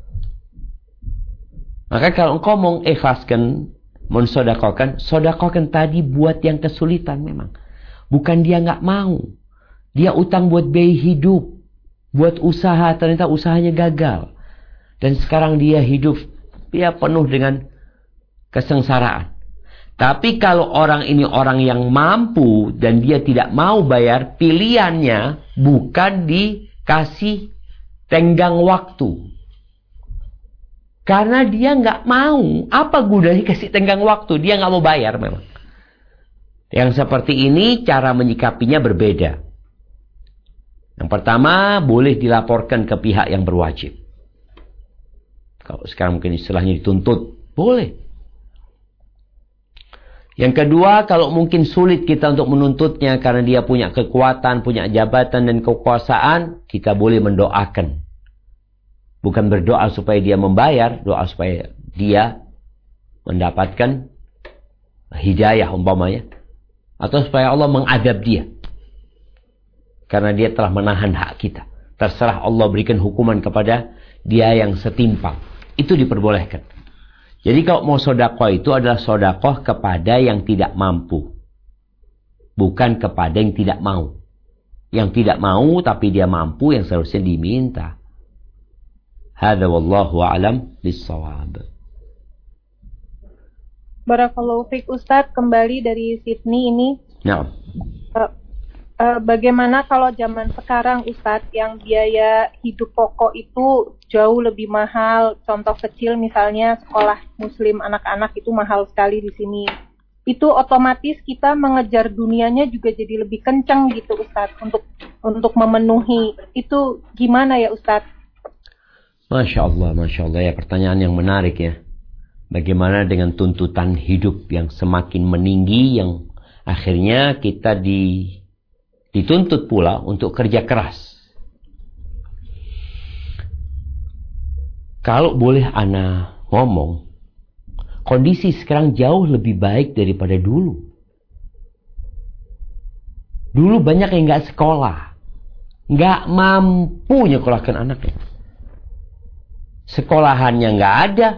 S3: Maka kalau engkau mengikhlaskan, mensodakokan, sodakokan tadi buat yang kesulitan memang. Bukan dia nggak mau. Dia utang buat biaya hidup, buat usaha, ternyata usahanya gagal. Dan sekarang dia hidup, dia penuh dengan kesengsaraan. Tapi kalau orang ini orang yang mampu dan dia tidak mau bayar, pilihannya bukan dikasih tenggang waktu. Karena dia nggak mau. Apa gunanya kasih tenggang waktu? Dia nggak mau bayar memang. Yang seperti ini cara menyikapinya berbeda. Yang pertama, boleh dilaporkan ke pihak yang berwajib. Kalau sekarang mungkin istilahnya dituntut, boleh. Yang kedua, kalau mungkin sulit kita untuk menuntutnya karena dia punya kekuatan, punya jabatan dan kekuasaan, kita boleh mendoakan. Bukan berdoa supaya dia membayar, doa supaya dia mendapatkan hidayah umpamanya. Atau supaya Allah mengadab dia. Karena dia telah menahan hak kita. Terserah Allah berikan hukuman kepada dia yang setimpal. Itu diperbolehkan. Jadi kalau mau sodakoh itu adalah sodakoh kepada yang tidak mampu. Bukan kepada yang tidak mau. Yang tidak mau tapi dia mampu yang seharusnya diminta. Hadza wallahu a'lam bis-shawab.
S6: Barakallahu fiik Ustadz, kembali dari Sydney ini.
S3: Nah.
S6: Uh, uh, bagaimana kalau zaman sekarang Ustadz yang biaya hidup pokok itu jauh lebih mahal. Contoh kecil misalnya sekolah muslim anak-anak itu mahal sekali di sini. Itu otomatis kita mengejar dunianya juga jadi lebih kencang gitu Ustadz untuk untuk memenuhi. Itu gimana ya Ustadz?
S3: Masya Allah, Masya Allah ya, pertanyaan yang menarik ya. Bagaimana dengan tuntutan hidup yang semakin meninggi, yang akhirnya kita di, dituntut pula untuk kerja keras. Kalau boleh ana ngomong, kondisi sekarang jauh lebih baik daripada dulu. Dulu banyak yang nggak sekolah, nggak mampu nyekolahkan anaknya. Sekolahannya nggak ada.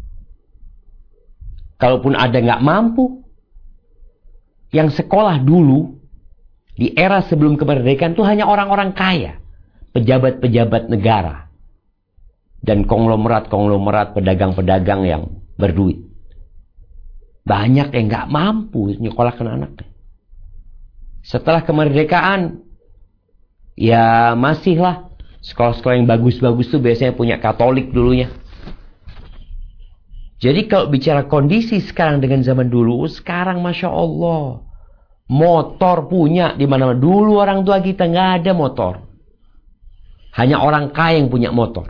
S3: Kalaupun ada nggak mampu. Yang sekolah dulu di era sebelum kemerdekaan itu hanya orang-orang kaya, pejabat-pejabat negara, dan konglomerat-konglomerat pedagang-pedagang yang berduit. Banyak yang nggak mampu nyekolahkan anaknya. Setelah kemerdekaan, ya masihlah. Sekolah-sekolah yang bagus-bagus tuh biasanya punya Katolik dulunya. Jadi kalau bicara kondisi sekarang dengan zaman dulu, sekarang Masya Allah. Motor punya di mana-mana. Dulu orang tua kita nggak ada motor. Hanya orang kaya yang punya motor.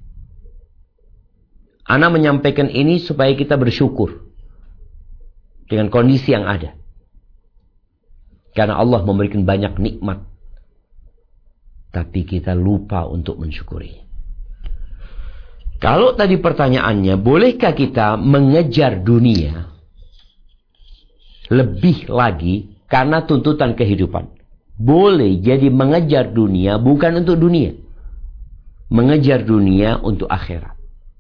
S3: Ana menyampaikan ini supaya kita bersyukur. Dengan kondisi yang ada. Karena Allah memberikan banyak nikmat. Tapi kita lupa untuk mensyukuri. Kalau tadi pertanyaannya, bolehkah kita mengejar dunia lebih lagi karena tuntutan kehidupan? Boleh, jadi mengejar dunia bukan untuk dunia. Mengejar dunia untuk akhirat.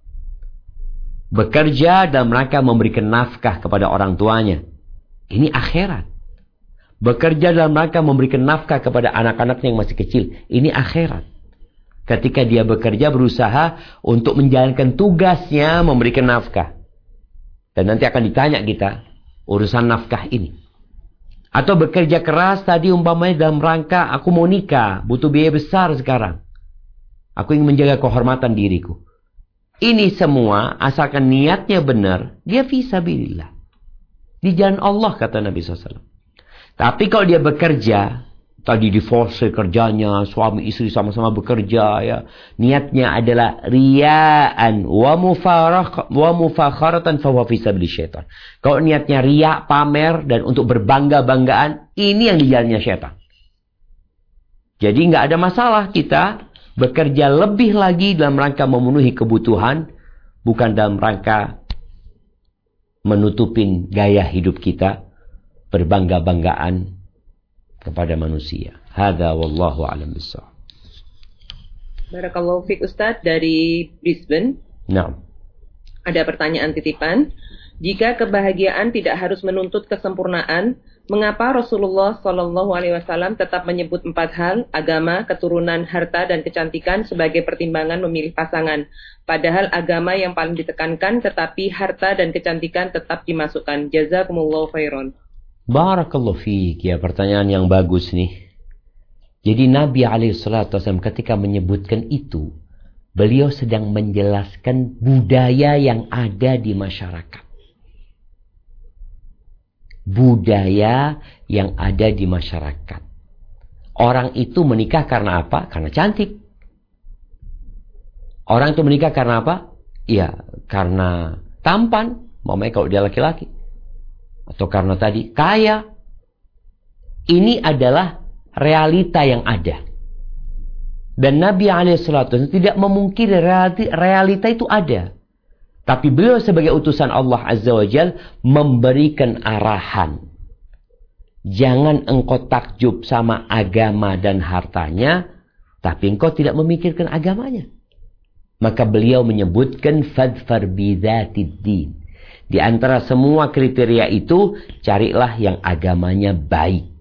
S3: Bekerja dalam rangka memberikan nafkah kepada orang tuanya. Ini akhirat. Bekerja dalam rangka memberikan nafkah kepada anak-anaknya yang masih kecil. Ini akhirat. Ketika dia bekerja berusaha untuk menjalankan tugasnya memberikan nafkah. Dan nanti akan ditanya kita urusan nafkah ini. Atau bekerja keras tadi umpamanya dalam rangka aku mau nikah, butuh biaya besar sekarang. Aku ingin menjaga kehormatan diriku. Ini semua asalkan niatnya benar, dia fisabilillah. Di jalan Allah kata Nabi shallallahu alaihi wasallam. Tapi kalau dia bekerja, tadi divorce kerjanya, suami istri sama-sama bekerja ya. Niatnya adalah riyaan wa mufarakh wa mufakharatan fa huwa fi sabili syaitan. Kalau niatnya riya, pamer dan untuk berbangga-banggaan, ini yang dijalannya syaitan. Jadi nggak ada masalah kita bekerja lebih lagi dalam rangka memenuhi kebutuhan, bukan dalam rangka menutupin gaya hidup kita, berbangga-banggaan kepada manusia. Hadza wallahu a'lam bissawab.
S5: Barakallahu fiik Ustaz dari Brisbane.
S3: Nah.
S5: Ada pertanyaan titipan. Jika kebahagiaan tidak harus menuntut kesempurnaan, mengapa Rasulullah Shallallahu Alaihi Wasallam tetap menyebut empat hal, agama, keturunan, harta, dan kecantikan sebagai pertimbangan memilih pasangan? Padahal agama yang paling ditekankan, tetapi harta dan kecantikan tetap dimasukkan. Jazakumullahu khairan.
S3: Barakallahu fiik. Ya, pertanyaan yang bagus nih. Jadi Nabi alaihi salatu wasallam ketika menyebutkan itu, beliau sedang menjelaskan budaya yang ada di masyarakat. Budaya yang ada di masyarakat. Orang itu menikah karena apa? Karena cantik. Orang itu menikah karena apa? Ya, karena tampan. Mamanya kalau dia laki-laki. Atau karena tadi kaya. Ini adalah realita yang ada. Dan Nabi alaihi salatu wasallam tidak memungkiri realita itu ada. Tapi beliau sebagai utusan Allah Azza wa Jal memberikan arahan. Jangan engkau takjub sama agama dan hartanya, tapi engkau tidak memikirkan agamanya. Maka beliau menyebutkan fadfar bidzatid din. Di antara semua kriteria itu, carilah yang agamanya baik.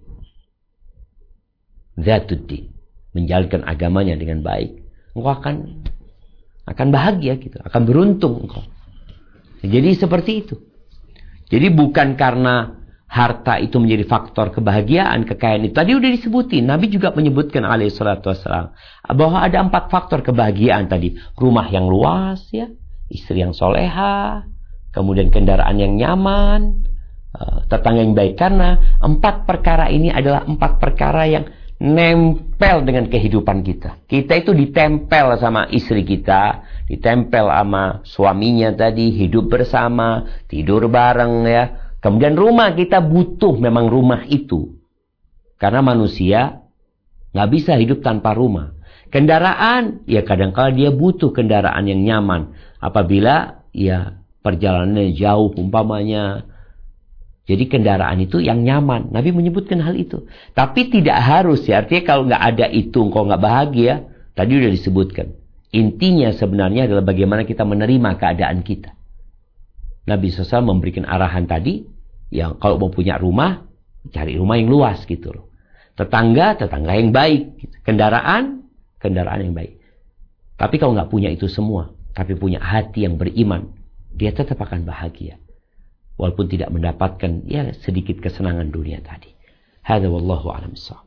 S3: Dzatuddin. Menjalankan agamanya dengan baik. Engkau akan akan bahagia gitu, akan beruntung engkau. Jadi seperti itu. Jadi bukan karena harta itu menjadi faktor kebahagiaan, kekayaan itu. Tadi udah disebutin, Nabi juga menyebutkan alaihi salatu wassalam bahwa ada empat faktor kebahagiaan tadi. Rumah yang luas ya, istri yang soleha, kemudian kendaraan yang nyaman, tetangga yang baik. Karena empat perkara ini adalah empat perkara yang nempel dengan kehidupan kita. Kita itu ditempel sama istri kita, ditempel sama suaminya tadi, hidup bersama, tidur bareng ya. Kemudian rumah kita butuh memang rumah itu. Karena manusia nggak bisa hidup tanpa rumah. Kendaraan, ya kadang-kala dia butuh kendaraan yang nyaman. Apabila ya perjalanannya jauh umpamanya. Jadi kendaraan itu yang nyaman. Nabi menyebutkan hal itu. Tapi tidak harus ya. Artinya kalau nggak ada itu, engkau nggak bahagia. Tadi udah disebutkan. Intinya sebenarnya adalah bagaimana kita menerima keadaan kita. Nabi shallallahu alaihi wasallam memberikan arahan tadi. Yang kalau mau punya rumah, cari rumah yang luas gitu loh. Tetangga, tetangga yang baik. Gitu. Kendaraan, kendaraan yang baik. Tapi kalau nggak punya itu semua. Tapi punya hati yang beriman. Dia tetap akan bahagia. Walaupun tidak mendapatkan ya sedikit kesenangan dunia tadi. Hadza wallahu a'lam bissawab.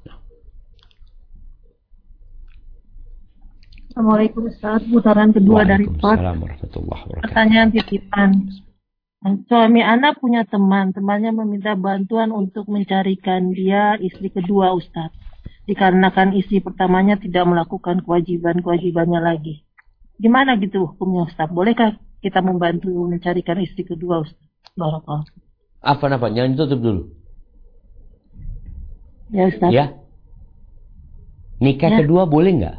S7: Assalamualaikum Ustaz. Putaran kedua dari Pak. Pertanyaan titipan. Suami anak punya teman. Temannya meminta bantuan untuk mencarikan dia istri kedua Ustaz. Dikarenakan istri pertamanya tidak melakukan kewajiban-kewajibannya lagi. Gimana gitu hukumnya Ustaz? Bolehkah kita membantu mencarikan istri kedua Ustaz? Barakallah.
S3: Apa-apa, jangan ditutup dulu.
S7: Ya Ustaz.
S3: Ya. Nikah ya. Kedua boleh nggak?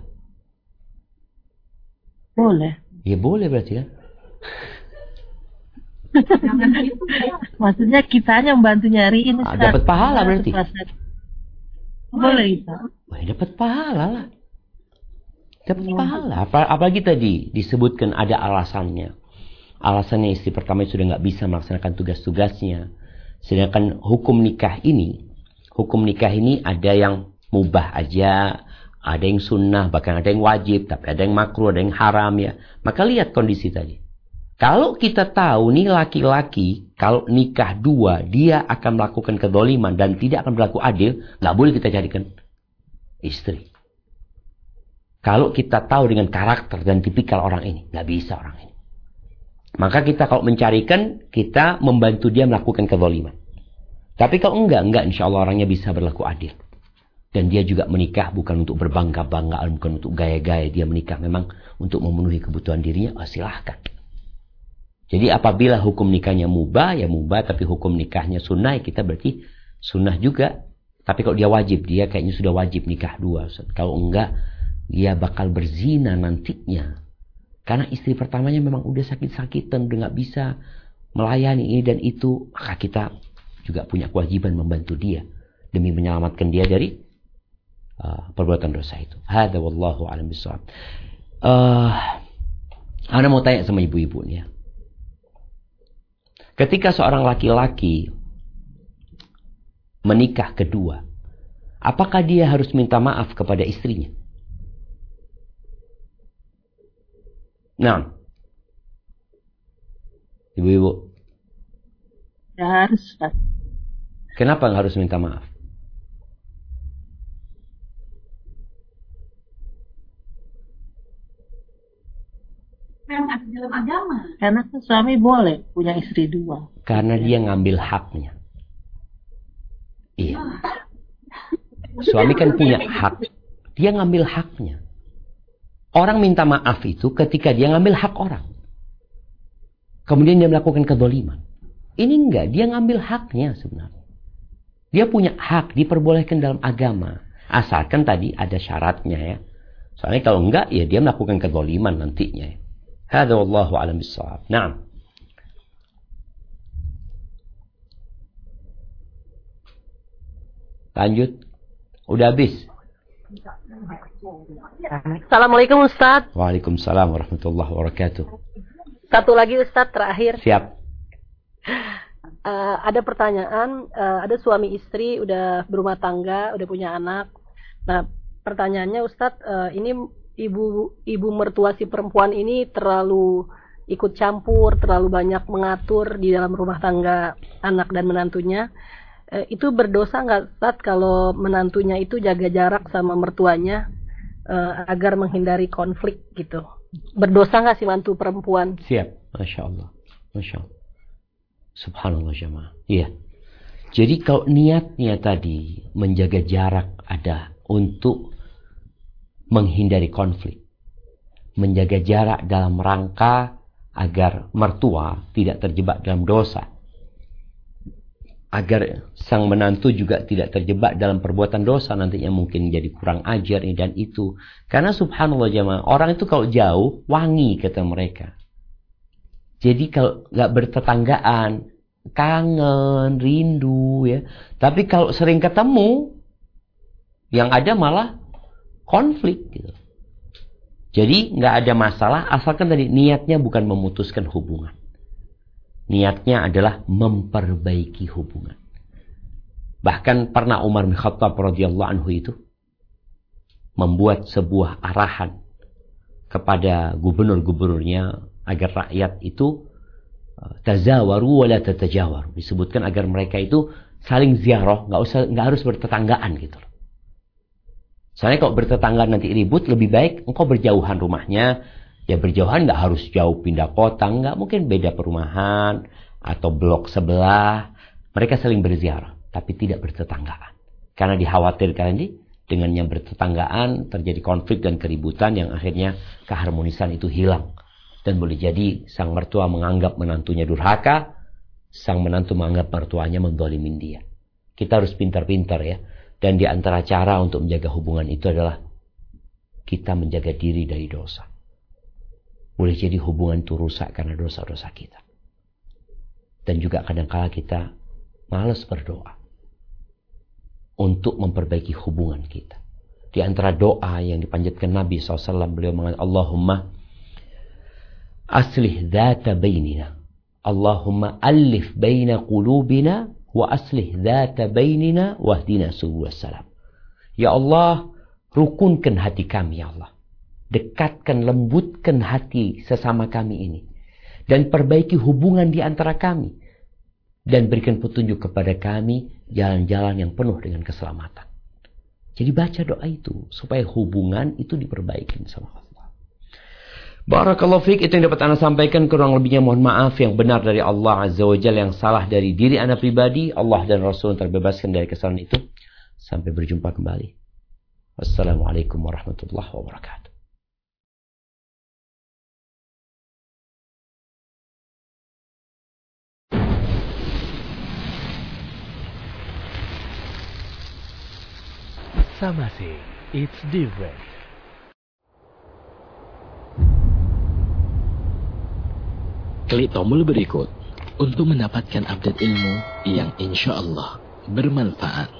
S7: Boleh.
S3: Ya boleh berarti kan?
S7: Maksudnya kitanya membantu nyariin Ustaz.
S3: Ah, dapat pahala berarti.
S7: Boleh Ustaz.
S3: Wah, dapat pahala lah. Dapat pahala. Apalagi tadi disebutkan ada alasannya. Alasannya istri pertama sudah nggak bisa melaksanakan tugas-tugasnya. Sedangkan hukum nikah ini, hukum nikah ini ada yang mubah aja, ada yang sunnah, bahkan ada yang wajib, tapi ada yang makruh, ada yang haram ya. Maka lihat kondisi tadi. Kalau kita tahu nih laki-laki kalau nikah dua, dia akan melakukan kezaliman dan tidak akan berlaku adil, nggak boleh kita jadikan istri. Kalau kita tahu dengan karakter dan tipikal orang ini, nggak bisa orang ini. Maka kita kalau mencarikan, kita membantu dia melakukan kezaliman. Tapi kalau enggak, enggak, insya Allah orangnya bisa berlaku adil. Dan dia juga menikah bukan untuk berbangga-banggaan, bukan untuk gaya-gaya. Dia menikah memang untuk memenuhi kebutuhan dirinya, oh, silahkan. Jadi apabila hukum nikahnya mubah, ya mubah. Tapi hukum nikahnya sunnah, ya kita berarti sunnah juga. Tapi kalau dia wajib, dia kayaknya sudah wajib nikah dua. Kalau enggak, dia bakal berzina nantinya. Karena istri pertamanya memang udah sakit-sakitan, udah gak bisa melayani ini dan itu. Maka kita juga punya kewajiban membantu dia demi menyelamatkan dia dari uh, perbuatan dosa itu. Hada wallahu a'lam bishawab. Uh, Ana mau tanya sama ibu-ibu nih ya. Ketika seorang laki-laki menikah kedua, apakah dia harus minta maaf kepada istrinya? Nah, ibu-ibu.
S7: Ya harus, Pak.
S3: Kenapa nggak harus minta maaf?
S7: Karena dalam agama. Karena suami boleh punya istri dua.
S3: Karena dia ngambil haknya. Iya. Suami kan punya hak. Dia ngambil haknya. Orang minta maaf itu ketika dia ngambil hak orang. Kemudian dia melakukan kezaliman. Ini enggak, dia ngambil haknya sebenarnya. Dia punya hak, diperbolehkan dalam agama. Asalkan tadi ada syaratnya ya. Soalnya kalau enggak, ya dia melakukan kezaliman nantinya. Hadza wallahu a'lam bishawab. Naam. Lanjut. Udah habis.
S8: Assalamualaikum Ustaz.
S3: Waalaikumsalam warahmatullahi wabarakatuh.
S8: Satu lagi Ustaz terakhir.
S3: Siap.
S8: Uh, ada pertanyaan, uh, ada suami istri udah berumah tangga, udah punya anak. Nah, pertanyaannya Ustadz, uh, ini ibu ibu mertua si perempuan ini terlalu ikut campur, terlalu banyak mengatur di dalam rumah tangga anak dan menantunya. Uh, itu berdosa nggak Ustadz kalau menantunya itu jaga jarak sama mertuanya uh, agar menghindari konflik gitu? Berdosa nggak si mantu perempuan?
S3: Siap, Masya Allah, Masya Allah. Subhanallah jemaah. Iya. Jadi kalau niatnya tadi menjaga jarak ada untuk menghindari konflik. Menjaga jarak dalam rangka agar mertua tidak terjebak dalam dosa. Agar sang menantu juga tidak terjebak dalam perbuatan dosa nantinya mungkin jadi kurang ajar ini dan itu. Karena subhanallah jemaah, orang itu kalau jauh wangi kata mereka. Jadi kalau nggak bertetanggaan, kangen, rindu ya. Tapi kalau sering ketemu, yang ada malah konflik gitu. Jadi nggak ada masalah, asalkan tadi niatnya bukan memutuskan hubungan. Niatnya adalah memperbaiki hubungan. Bahkan pernah Umar bin Khattab radhiyallahu anhu itu membuat sebuah arahan kepada gubernur-gubernurnya agar rakyat itu tazawaru wa la tatajawaru. Disebutkan agar mereka itu saling ziarah, nggak usah nggak harus bertetanggaan gitu. Soalnya kalau bertetanggaan nanti ribut, lebih baik engkau berjauhan rumahnya. Ya berjauhan nggak harus jauh pindah kota, nggak mungkin beda perumahan atau blok sebelah. Mereka saling berziarah, tapi tidak bertetanggaan. Karena dikhawatirkan ini dengan yang bertetanggaan terjadi konflik dan keributan yang akhirnya keharmonisan itu hilang. Dan boleh jadi sang mertua menganggap menantunya durhaka, sang menantu menganggap mertuanya mendolimin dia. Kita harus pintar-pintar ya. Dan di antara cara untuk menjaga hubungan itu adalah kita menjaga diri dari dosa. Boleh jadi hubungan itu rusak karena dosa-dosa kita. Dan juga kadang-kala kita malas berdoa untuk memperbaiki hubungan kita. Di antara doa yang dipanjatkan Nabi shallallahu alaihi wasallam, beliau mengatakan, Allahumma aslih dhata bainina. Allahumma alif baina qulubina wa aslih dhata bainina wahdina subul salam. Ya Allah, rukunkan hati kami ya Allah. Dekatkan, lembutkan hati sesama kami ini. Dan perbaiki hubungan di antara kami. dan berikan petunjuk kepada kami jalan-jalan yang penuh dengan keselamatan. Jadi baca doa itu supaya hubungan itu diperbaiki sama Allah. Barakallahu fiik, itu yang dapat Anda sampaikan. Kurang lebihnya mohon maaf. Yang benar dari Allah Azza wa Jalla, yang salah dari diri Anda pribadi. Allah dan Rasul terbebaskan dari kesalahan itu. Sampai berjumpa kembali. Wassalamualaikum warahmatullahi wabarakatuh.
S2: Samasi, it's different.
S1: Klik tombol berikut untuk mendapatkan update ilmu yang insya Allah bermanfaat.